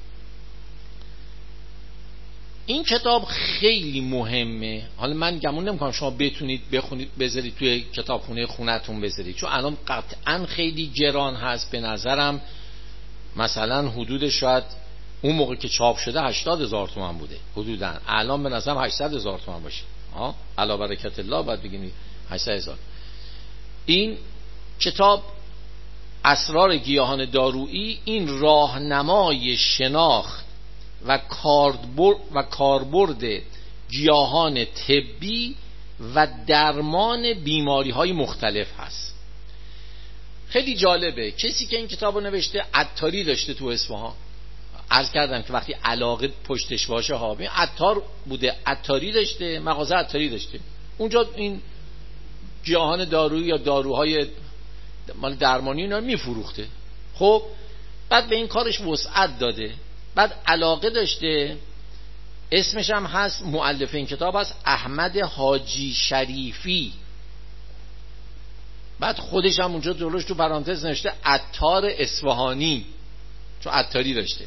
این کتاب خیلی مهمه. حالا من گمون نمیکنم شما بتونید بخونید بذارید توی کتابخونه خونتون بذارید، چون الان قطعا خیلی گران هست. به نظرم مثلا حدود شاید اون موقع که چاپ شده 80,000 تومان بوده حدوداً، الان به نظرم 800,000 تومان باشه. علا برکت الله باید بگیم 800,000. این کتاب اسرار گیاهان دارویی این راهنمای شناخت و کاربرد گیاهان طبی و درمان بیماری‌های مختلف هست. خیلی جالبه. کسی که این کتابو نوشته عطاری داشته تو اصفهان. عرض کردم که وقتی علاقه پشتش باشه حامی عطار بوده، عطاری داشته، مغازه عطاری داشته. اونجا این گیاهان دارویی یا داروهای مال درمانی اینا میفروخته. خب بعد به این کارش وسعت داده، بعد علاقه داشته. اسمش هم هست، مؤلف این کتاب هست احمد حاجی شریفی. بعد خودش هم اونجا جلوش تو پرانتز نوشته عطار اصفهانی، چون عطاری داشته.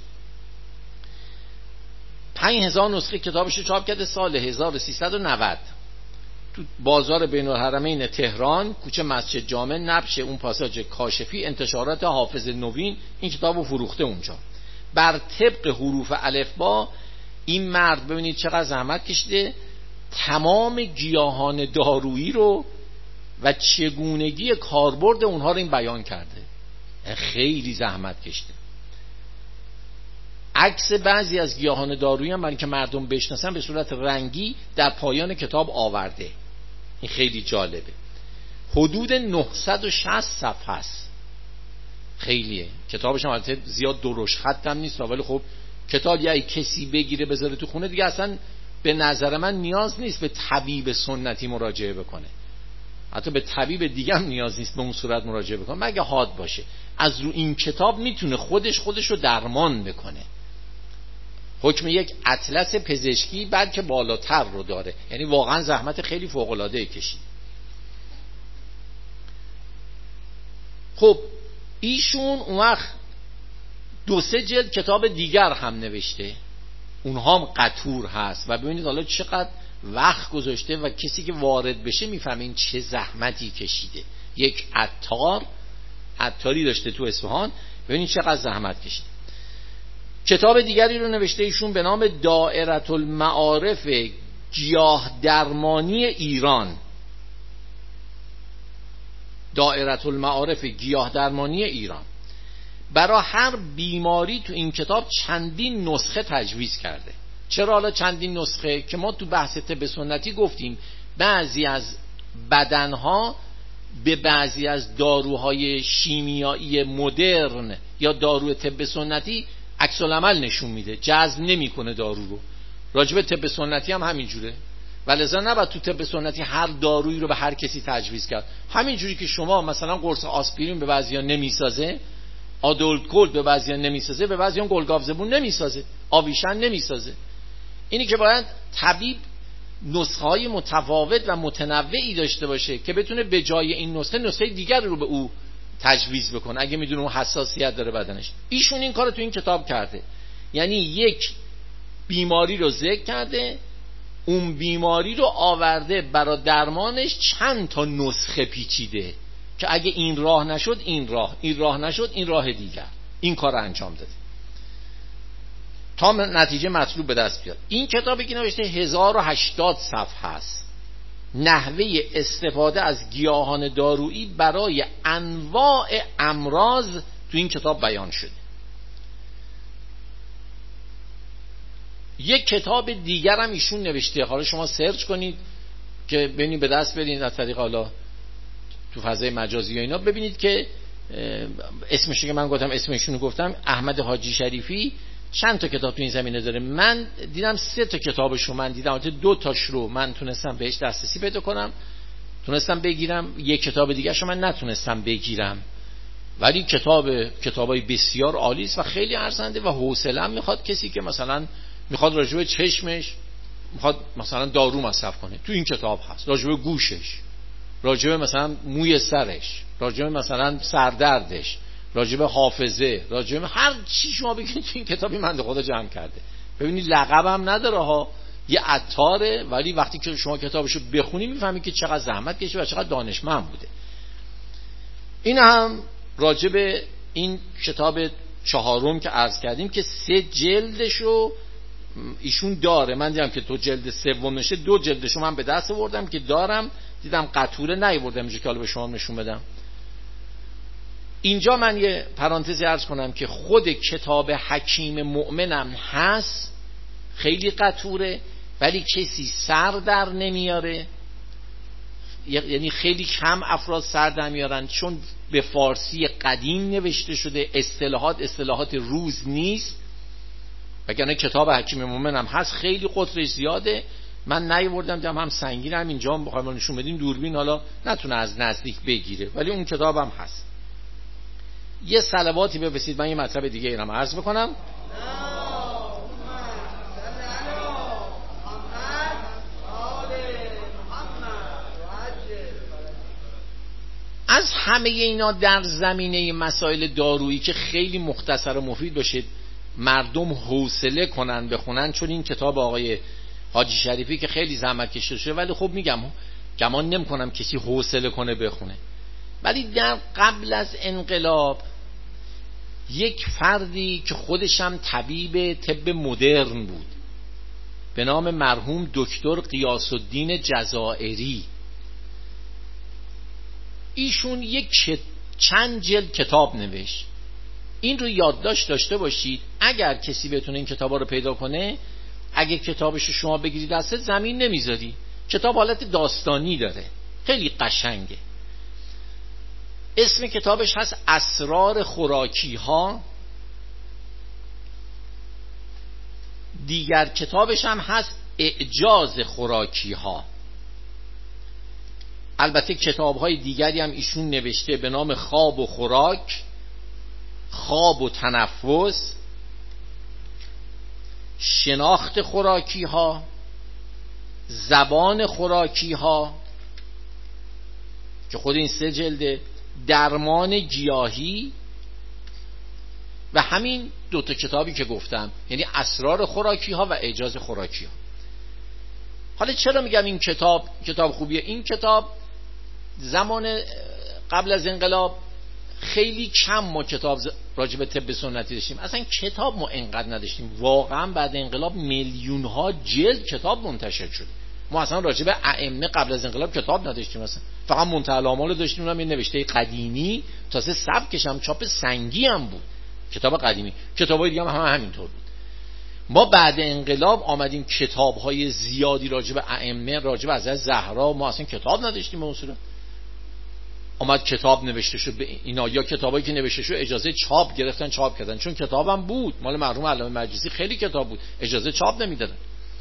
5000 نسخه کتابش رو چاپ کرده سال 1390 تو بازار بین الحرمین تهران، کوچه مسجد جامع، نبش اون پاساژ کاشفی، انتشارات حافظ نوین این کتابو فروخته اونجا. بر طبق حروف الفبا این مرد ببینید چقدر زحمت کشیده، تمام گیاهان دارویی رو و چگونگی کاربرد اونها رو این بیان کرده. خیلی زحمت کشیده. عکس بعضی از گیاهان دارویی هم برای که مردم بشناسن به صورت رنگی در پایان کتاب آورده. این خیلی جالبه. حدود 960 صفحه است. خیلیه. کتابش هم البته زیاد درشت خط هم نیست، ولی خب کتاب یه کسی بگیره بذاره تو خونه دیگه اصلا به نظر من نیاز نیست به طبیب سنتی مراجعه بکنه. حتی به طبیب دیگه هم نیاز نیست به اون صورت مراجعه بکنه، مگه حاد باشه. از رو این کتاب میتونه خودش رو درمان بکنه. حکم یک اطلس پزشکی بلکه بالاتر رو داره. یعنی واقعا زحمت خیلی فوق العاده کشید. خب ایشون اون وقت 2-3 جلد کتاب دیگر هم نوشته، اونها هم قطور هست و ببینید حالا چقدر وقت گذاشته و کسی که وارد بشه میفهمه این چه زحمتی کشیده. یک عطاری داشته تو اصفهان، ببینید چقدر زحمت کشیده. کتاب دیگری رو نوشته ایشون به نام دائره المعارف گیاه درمانی ایران. دائره المعارف گیاه درمانی ایران. برای هر بیماری تو این کتاب چندین نسخه تجویز کرده. چرا حالا چندین نسخه؟ که ما تو بحث طب سنتی گفتیم بعضی از بدنها به بعضی از داروهای شیمیایی مدرن یا دارو طب سنتی عکس العمل نشون میده، جذب نمیکنه دارو رو. راجب طب سنتی هم همینجوره. ولذا نباید تو طب سنتی هر دارویی رو به هر کسی تجویز کرد. همینجوری که شما مثلا قرص آسپرین به بعضیا نمیسازه، آدولت گولد به بعضیا نمیسازه، به بعضیا گلگاو زبون نمیسازه، آویشن نمیسازه. اینی که باید طبیب نسخه‌های متفاوت و متنوعی داشته باشه که بتونه به جای این نسخه دیگر رو به او تجویز بکنه اگه میدونه اون حساسیت داره بدنش. ایشون این کارو تو این کتاب کرده. یعنی یک بیماری رو ذکر کرده، اون بیماری رو آورده برای درمانش چند تا نسخه پیچیده که اگه این راه نشد این راه نشد این راه دیگر، این کار رو انجام داده تا نتیجه مطلوب به دست بیاد. این کتابی که نوشته 1080 صفحه است. نحوه استفاده از گیاهان دارویی برای انواع امراض تو این کتاب بیان شده. یک کتاب دیگر هم ایشون نوشته، حالا شما سرچ کنید که ببینید به دست برید از طریق حالا تو فضای مجازی و اینا ببینید که اسمش که من گفتم، اسمشون رو گفتم، احمد حاجی شریفی چند تا کتاب تو این زمینه داره. من دیدم 3 تا کتابشو من دیدم، البته 2 تاش رو من تونستم بهش دسترسی پیدا کنم، تونستم بگیرم، یک کتاب دیگه شو من نتونستم بگیرم، ولی کتابای بسیار عالی است و خیلی ارزنده و حوصله میخواد کسی که مثلا میخواد راجع به چشمش میخواد مثلا دارو مصرف کنه، تو این کتاب هست، راجع به گوشش، راجع به مثلا موی سرش، راجع به مثلا سردردش، راجع به حافظه، راجع به هر چی شما بگید تو این کتابی من خدا جمع کرده. ببینید لقبم نداره ها، یه عطاره، ولی وقتی که شما کتابشو بخونی میفهمی که چقدر زحمت کشیده و چقدر دانشمند بوده. این هم راجع به این کتاب 4 که عرض کردیم که 3 جلدشو ایشون داره. من دیدم که تو جلد 3 نشه، 2 جلدشو من به دست آوردم که دارم، دیدم قطوره نیاوردم اینجا که حالا به شما نشون بدم. اینجا من یه پرانتزی عرض کنم که خود کتاب حکیم مؤمنم هست، خیلی قطوره ولی کسی سر در نمیاره، یعنی خیلی کم افراد سر در میارن، چون به فارسی قدیم نوشته شده، اصطلاحات روز نیست. وگرنه کتاب حکیم مؤمنم هست، خیلی قطرش زیاده. من نیاوردم، دیدم هم سنگین، هم اینجا بخوایم نشون بدیم دوربین حالا نتونه از نزدیک بگیره، ولی اون کتابم هست. یه صلواتی بفرستید. من یه مطلب دیگه اینم عرض بکنم. از همه اینا در زمینه مسائل دارویی که خیلی مختصر و مفید باشید، مردم حوصله کنن بخونن، چون این کتاب آقای حاجی شریفی که خیلی زحمت کشیده شده، ولی خب میگم گمان نمی‌کنم کسی حوصله کنه بخونه. ولی در قبل از انقلاب یک فردی که خودش هم طبیب طب مدرن بود به نام مرحوم دکتر غیاث الدین جزائری، ایشون چند جلد کتاب نوشت. این رو یادداشت داشته باشید، اگر کسی بتونه این کتابا رو پیدا کنه، اگه کتابش رو شما بگیری دستت زمین نمیذاری. کتاب حالت داستانی داره، خیلی قشنگه. اسم کتابش هست اسرار خوراکی ها. دیگر کتابش هم هست اعجاز خوراکی ها. البته کتاب‌های دیگری هم ایشون نوشته به نام خواب و خوراک، خواب و تنفس، شناخت خوراکی ها، زبان خوراکی ها که خود این 3 جلده، درمان گیاهی و همین 2 تا کتابی که گفتم، یعنی اسرار خوراکی ها و اعجاز خوراکی ها. حالا چرا میگم این کتاب خوبیه؟ این کتاب زمان قبل از انقلاب خیلی کم ما کتاب راجع به طب سنتی داشتیم، اصلا کتاب ما انقدر نداشتیم. واقعا بعد انقلاب میلیون ها جلد کتاب منتشر شد. ما اصلا راجع به ائمه قبل از انقلاب کتاب نداشتیم، اصلا فقط منتهی الآمال داشتیم، اونم یه نوشته قدیمی، تازه سبکش هم چاپ سنگی هم بود، کتاب قدیمی. کتابای دیگه هم همینطور بود. ما بعد انقلاب آمدیم کتاب‌های زیادی راجع به ائمه، راجع به حضرت زهرا، ما اصلا کتاب نداشتیم. اصولا آمد کتاب نوشته شد به اینا، یا کتابایی که نوشته شد اجازه چاپ گرفتن چاپ کردن، چون کتابم بود مال مرحوم علامه مجلسی، خیلی کتاب بود، اجازه چاپ نمیدادن.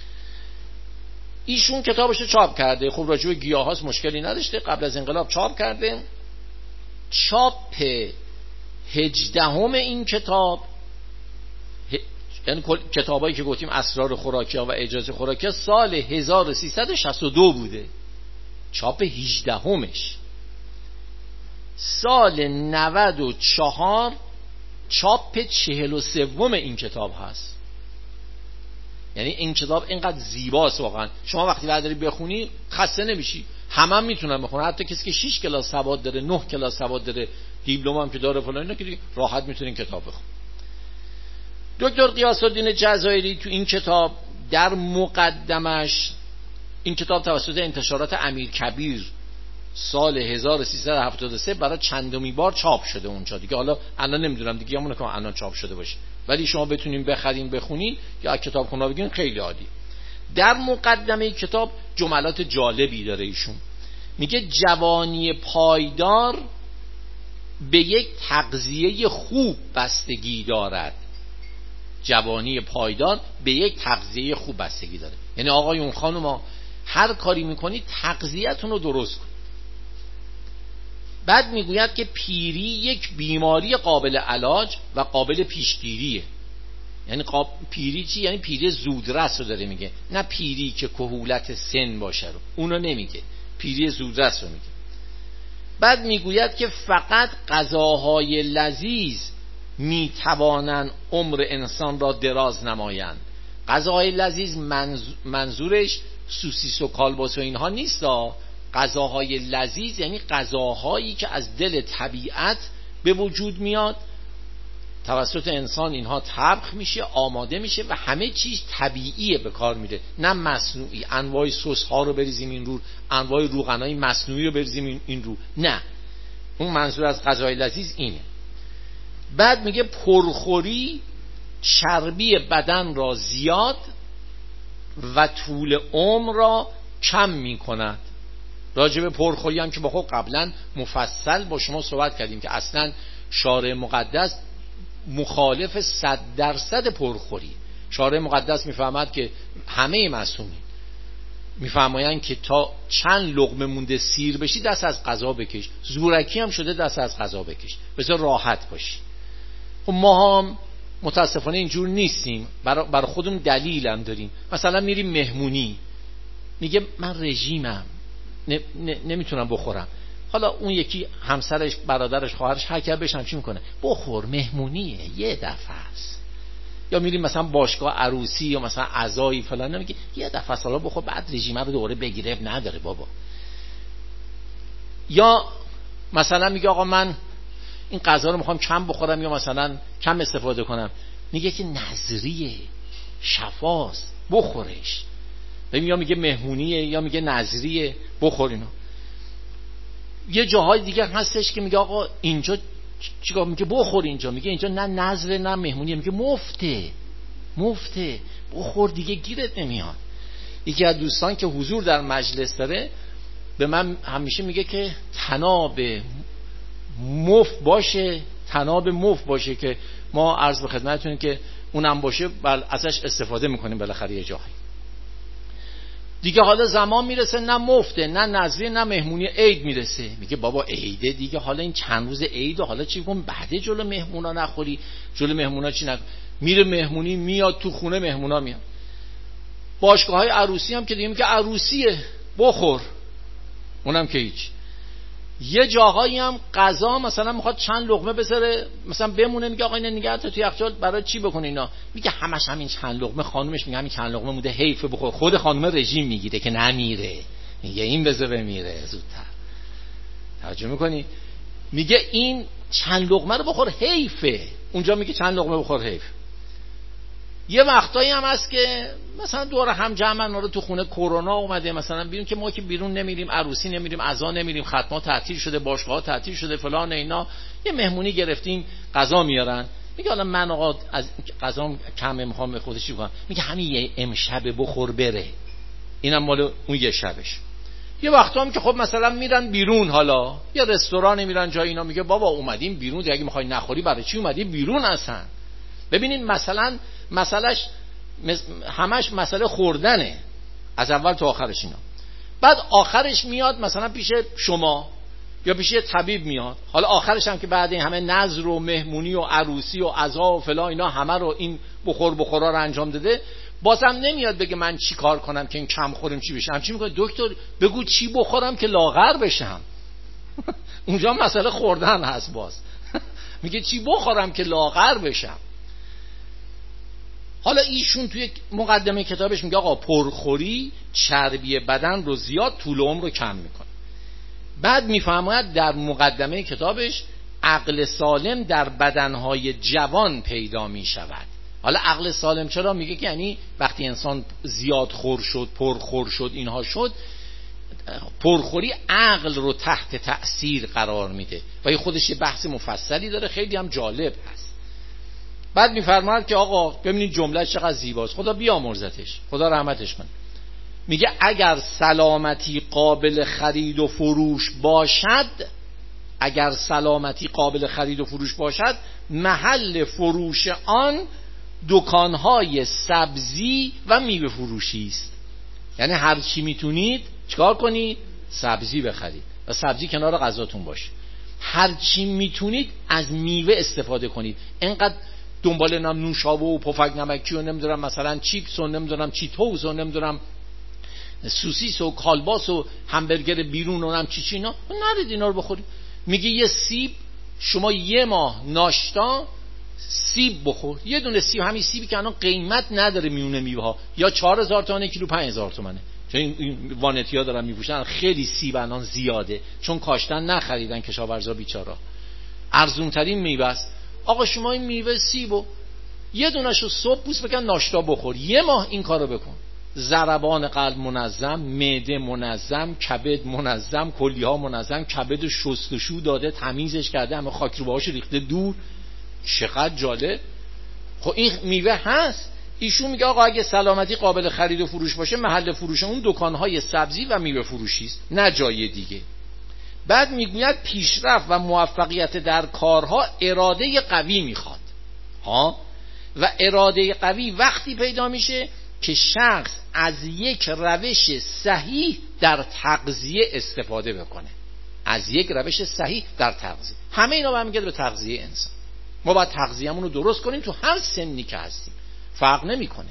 ایشون کتابشو چاپ کرده. خب راجع به گیاهاست، مشکلی نداشته، قبل از انقلاب چاپ کرده. چاپ 18 این کتاب، یعنی کتابایی که گفتیم اسرار خوراکی ها و اعجاز خوراکی ها، سال 1362 بوده چاپ 18. سال 94 چاپ 43 این کتاب هست. یعنی این کتاب اینقدر زیباست واقعا، شما وقتی برداری بخونی خسته نمیشی. همه میتونن بخونن، حتی کسی که 6 کلاس سواد داره، 9 کلاس سواد داره، دیپلم هم که داره فلان، اینا که راحت میتونین کتاب بخونن. دکتر غیاث الدین جزائری تو این کتاب در مقدمش، این کتاب توسط انتشارات امیرکبیر سال 1373 برای چندمی بار چاپ شده اونجا دیگه. حالا الان نمیدونم دیگه، همونه که الان چاپ شده باشه، ولی شما بتونین بخرین بخونین یا کتابخونه بگین، خیلی عالی. در مقدمه کتاب جملات جالبی داره. ایشون میگه جوانی پایدار به یک تغذیه خوب بستگی دارد. جوانی پایدار به یک تغذیه خوب بستگی داره. یعنی آقایون خانوما هر کاری میکنید تغذیه‌تون رو درست کنید. بعد میگوید که پیری یک بیماری قابل علاج و قابل پیشگیریه. یعنی پیری چی؟ یعنی پیری زودرس رو داره میگه، نه پیری که کهولت سن باشه رو، اونو نمیگه، پیری زودرس رو میگه. بعد میگوید که فقط غذاهای لذیذ میتوانند عمر انسان را دراز نمایند. غذاهای لذیذ منظورش سوسیس و کالباس و اینها نیست. غذاهای لذیذ یعنی غذاهایی که از دل طبیعت به وجود میاد، توسط انسان اینها طبخ میشه، آماده میشه و همه چیز طبیعیه به کار میره، نه مصنوعی. انواع سس ها رو بریزیم این رو، انواع روغنای مصنوعی رو بریزیم این رو، نه. اون منظور از غذای لذیذ اینه. بعد میگه پرخوری چربی بدن را زیاد و طول عمر را کم میکند. راجع به پرخوری هم که با خود قبلا مفصل با شما صحبت کردیم که اصلا شارع مقدس مخالف 100% پرخوری. شارع مقدس میفهمد که همه معصومین، میفهمایند که تا چند لقمه مونده سیر بشی دست از غذا بکش، زورکی هم شده دست از غذا بکش، بذار راحت باشی. خب ما هم متاسفانه اینجور نیستیم، برای خودمون دلیل هم داریم. مثلا میریم مهمونی، میگه من رژیمم نمیتونم بخورم. حالا اون یکی همسرش، برادرش، خواهرش هر کی بشم چی میکنه؟ بخور، مهمونیه، یه دفعه است. یا میریم مثلا باشگاه عروسی یا مثلا عزایی فلان، نمیگه یه دفعه سالا بخور بعد رژیم رو دوباره بگیره، نداره بابا. یا مثلا میگه آقا من این غذا رو میخوام کم بخورم یا مثلا کم استفاده کنم، میگه که نظریه، شفاست، بخورش. یا میگه مهمونیه یا میگه نظریه، بخور اینو. یه جاهای دیگه هستش که میگه آقا اینجا چیکار، میگه بخور اینجا، میگه اینجا نه نظره نه مهمونیه، میگه مفته بخور دیگه، گیرت نمیاد. یکی از دوستان که حضور در مجلس داره به من همیشه میگه که تناب مف باشه که ما عرض به خدمتتون که اونم باشه ازش استفاده میکنیم بالاخره یه جایی دیگه. حالا زمان میرسه نه مفته نه نظریه نه مهمونی، عید میرسه، میگه بابا عیده دیگه، حالا این چند روز عید و حالا چی کنم، بعد جلو مهمونا نخوری، جلو مهمونا چی نکن. میره مهمونی، میاد تو خونه مهمونا میاد. باشگاه‌های عروسی هم که دیگه میگه عروسیه بخور، اونم که هیچ. یه جاهایی هم غذا مثلا میخواد چند لقمه بذاره مثلا بمونه، میگه آقا اینو نگه دار تو یخچال، برای چی بکنه اینا؟ میگه همش همین چند لقمه، خانومش میگه همین چند لقمه مونده حیف بخور، خود خانم رژیم میگیره که نمیره، میگه این بذار بمیره زودتر. توجه میکنی؟ میگه این چند لقمه رو بخور حیفه، اونجا میگه چند لقمه بخور حیف. یه وقتایی هم هست که مثلا دور هم جمعن، ما رو تو خونه کرونا اومده مثلا بیرون، که ما که بیرون نمیریم، عروسی نمیریم، عزا نمیریم، ختم‌ها تعطیل شده، باشگاه‌ها تعطیل شده فلان اینا، یه مهمونی گرفتیم غذا میارن، میگه حالا من آقا از غذا کمه میخوام خودش بکنم، میگه همین یه امشب بخور بره، اینم مال اون یه شبش. یه وقتا هم که خب مثلا میرن بیرون، حالا یه رستوران میرن جای اینا، میگه بابا اومدیم بیرون دیگه، اگه میخوای نخوری برای چی اومدی بیرون اصلا؟ ببینید مثلا مسئلهش همش مسئله خوردنه از اول تا آخرش اینا. بعد آخرش میاد مثلا پیش شما یا پیش طبیب میاد، حالا آخرش هم که بعد این همه نذر و مهمونی و عروسی و عزا و فلان اینا همه رو این بخورا رو انجام داده، بازم نمیاد بگه من چی کار کنم که این کم خوریم چی بشم. چی میگه دکتر بگو چی بخورم که لاغر بشم. اونجا مسئله خوردن هست باز. میگه چی بخورم که لاغر بشم. حالا ایشون توی مقدمه کتابش میگه آقا پرخوری چربی بدن رو زیاد، طول عمر رو کم میکنه. بعد میفرماید در مقدمه کتابش عقل سالم در بدنهای جوان پیدا میشود. حالا عقل سالم چرا میگه؟ که یعنی وقتی انسان زیاد خور شد، پرخور شد، اینها شد، پرخوری عقل رو تحت تأثیر قرار میده و این خودش یه بحث مفصلی داره، خیلی هم جالب هست. بعد میفرماید که آقا ببینید جمله چقدر زیباست، خدا بیامرزتش، خدا رحمتش کنه. میگه اگر سلامتی قابل خرید و فروش باشد اگر سلامتی قابل خرید و فروش باشد، محل فروش آن دکانهای سبزی و میوه فروشی است. یعنی هر چی میتونید چیکار کنید؟ سبزی بخرید و سبزی کنار غذاتون باشه. هر چی میتونید از میوه استفاده کنید. اینقدر دنبال نوشابه و پفک نمکی و نمیدونم مثلا چیپس و نمیدونم چیتوز و نمیدونم سوسیس و کالباس و همبرگر بیرون و چی اینا نرید اینا رو بخورید. میگه یه سیب، شما یه ماه ناشتا سیب بخور، یه دونه سیب، همین سیبی که الان قیمت نداره میونه میوه ها، یا 4000 تومانه کیلو، 5000 تومانه، چون این وانتیا دارن میپوشن. خیلی سیب الان زیاده چون کاشتن نخریدن کشاورزا بیچارا. ارزون ترین میوه است. آقا شما این میوه سیبو یه دونهشو صبح پوست بکن ناشتا بخور، یه ماه این کارو بکن. ضربان قلب منظم، معده منظم، کبد منظم، کلیه ها منظم، کبد شستشو داده، تمیزش کرده، همه خاک رو باهاش ریخته دور. چقدر جالب. خب این میوه هست. ایشون میگه آقا اگه سلامتی قابل خرید و فروش باشه، محل فروش اون دکانهای سبزی و میوه فروشی است، نه جای دیگه. بعد میگوید پیشرفت و موفقیت در کارها اراده قوی میخواد. و اراده قوی وقتی پیدا میشه که شخص از یک روش صحیح در تغذیه استفاده بکنه. از یک روش صحیح در تغذیه. همه اینا برمیگرده به تغذیه انسان. ما باید تغذیه‌مون رو درست کنیم تو هر سنی که هستیم، فرق نمیکنه.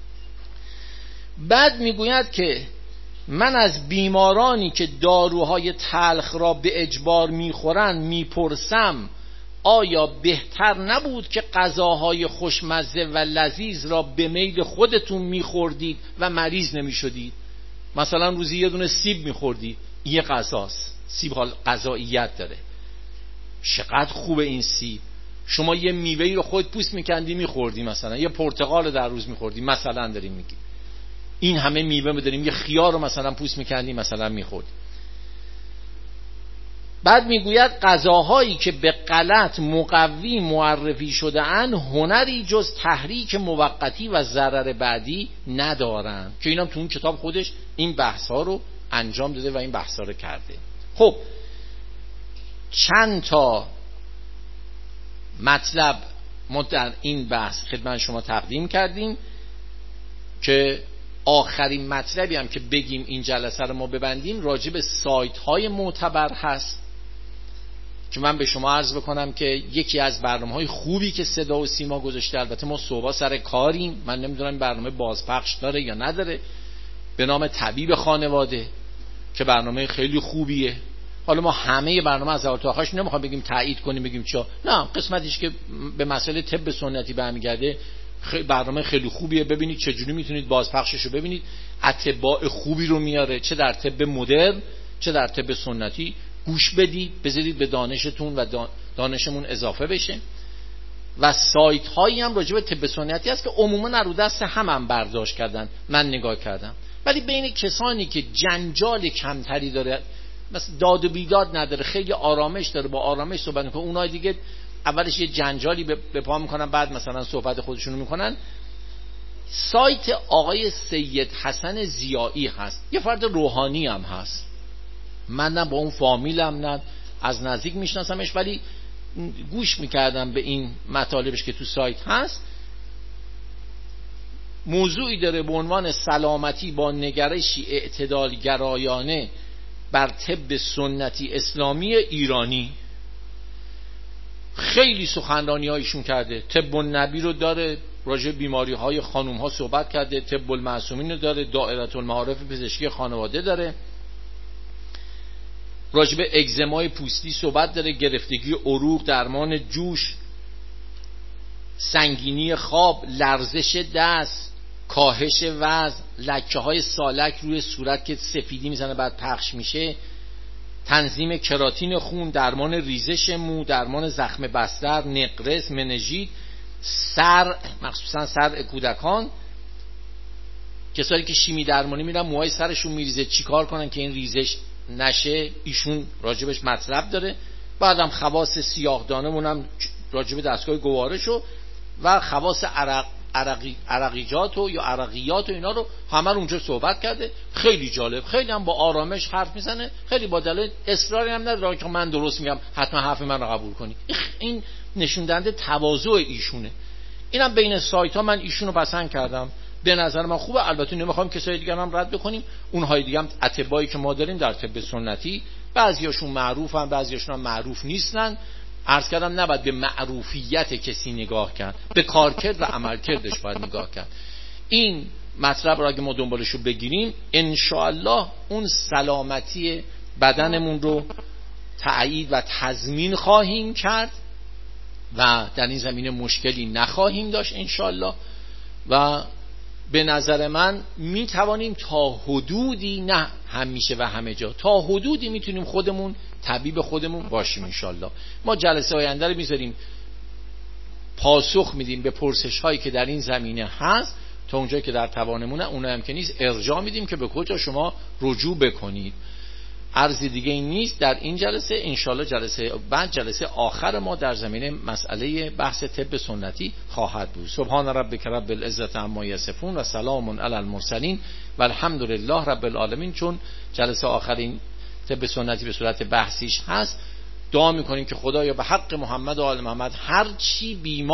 بعد میگوید که من از بیمارانی که داروهای تلخ را به اجبار میخورند میپرسم آیا بهتر نبود که غذاهای خوشمزه و لذیذ را به میل خودتون میخوردید و مریض نمیشدید؟ مثلا روزی یه دونه سیب میخوردید، یه غذاست، سیب حال غذاییت داره، چقدر خوبه این سیب. شما یه میوه‌ای رو خود پوست میکندی میخوردی، مثلا یه پرتقال در روز میخوردی، مثلا داریم میگی این همه میوه می‌داریم، یه خیار رو مثلا پوست میکندی مثلا میخوردی. بعد میگوید غذاهایی که به غلط مقوی معرفی شده اند هنری جز تحریک موقتی و ضرر بعدی ندارند، که اینم تو اون کتاب خودش این بحث‌ها رو انجام داده و این بحث‌ها رو کرده. خب چند تا مطلب ما در این بحث خدمت شما تقدیم کردیم که آخرین مطلبی هم که بگیم این جلسه رو ما ببندیم راجع به سایت های معتبر هست که من به شما عرض بکنم که یکی از برنامه‌های خوبی که صدا و سیما گذاشته، البته ما صبح سر کاریم، من نمیدونم برنامه بازپخش داره یا نداره، به نام طبیب خانواده که برنامه خیلی خوبیه. حالا ما همه برنامه از اول تا آخرش نمیخوام بگیم تایید کنیم بگیم چرا، نه، قسمتیش که به مسئله طب سنتی برمیگرده برنامه خیلی خوبیه. ببینید چجوری میتونید بازپخشش رو ببینید، اتباع خوبی رو میاره، چه در طب مدرن چه در طب سنتی. گوش بدید، بذارید به دانشتون و دانشمون اضافه بشه. و سایت هایی هم راجع به طب سنتی هست که عموما رو دست هم برداشت کردن، من نگاه کردم، ولی بین کسانی که جنجال کمتری داره، مثلا داد و بیداد نداره، خیلی آرامش داره، با آرامش صحبت میکنه، اونای دیگه اولش یه جنجالی به پا میکنن، بعد مثلا صحبت خودشونو میکنن. سایت آقای سید حسن ضیایی هست، یه فرد روحانی هم هست، من نه با اون فامیلم نه از نزدیک میشناسمش، ولی گوش میکردم به این مطالبش که تو سایت هست. موضوعی داره به عنوان سلامتی با نگرشی اعتدالگرایانه بر طب سنتی اسلامی ایرانی. خیلی سخنرانی هایشون کرده، طب النبی رو داره، راجع بیماری های خانوم ها صحبت کرده، طب المعصومین رو داره، دائره المعارف پزشکی خانواده داره، راجع به اگزمای پوستی صحبت داره، گرفتگی عروق، درمان جوش، سنگینی خواب، لرزش دست، کاهش وزن، لکه های سالک روی صورت که سفیدی میزنه بعد پخش میشه، تنظیم کراتین خون، درمان ریزش مو، درمان زخم بستر، نقرس، منژیت، سر، مخصوصا سر کودکان، کسایی که شیمی درمانی میرن موهای سرشون میریزه چیکار کنن که این ریزش نشه، ایشون راجبش مطلب داره. بعدم خواص سیاه دانه مونم راجب دستگاه گوارشو و خواص عرقیجات و یا عرقیات و اینا رو همه رو اونجا صحبت کرده. خیلی جالب، خیلی هم با آرامش حرف میزنه، خیلی با دلایل، اصراری هم نداره که من درست میگم حتما حرف من رو قبول کنی. این نشون دهنده تواضع ایشونه. اینم بین سایت ها من ایشونو پسند کردم، به نظر من خوبه. البته نمیخوام کسای دیگه هم رد بکنیم. اونهای دیگه هم اتباعی که ما داریم در طب سنتی بعضیاشون معروفن، بعضیاشون هم معروف نیستن. عرض کردم نباید به معروفیت کسی نگاه کرد، به کارکرد و عملکردش باید نگاه کرد. این مطلب رو اگه ما دنبالش رو بگیریم انشاءالله اون سلامتی بدنمون رو تأیید و تضمین خواهیم کرد و در این زمینه مشکلی نخواهیم داشت انشاءالله. و به نظر من میتوانیم تا حدودی، نه همیشه و همه جا، تا حدودی میتونیم خودمون طبیب خودمون باشیم انشاءالله. ما جلسه آینده رو میذاریم پاسخ میدیم به پرسش هایی که در این زمینه هست، تا اونجایی که در توانمونه، اون هم که نیست ارجاع میدیم که به کجا شما رجوع بکنید. عرضی دیگه این نیست در این جلسه. انشاءالله جلسه بعد، جلسه آخر ما در زمینه مسئله بحث طب سنتی خواهد بود. سبحان ربک رب العزة عما یصفون و سلام علی المرسلین و الحمد لله رب العالمین. چون جلسه آخرین طب سنتی به صورت بحثیش هست، دعا میکنیم که خدایا به حق محمد و آل محمد هر چی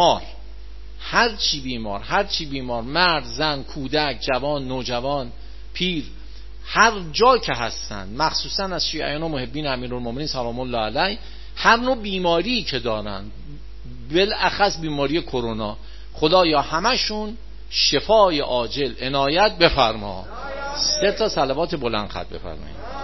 بیمار، مرد، زن، کودک، جوان، نوجوان، پیر، هر جا که هستن، مخصوصا از شیعیان و محبین امیرالمومنین سلام الله علیه، هر نوع بیماری که دارن، بالاخص بیماری کرونا، خدایا همشون شفای عاجل عنایت بفرما. 3 صلوات بلند خط بفرمایید.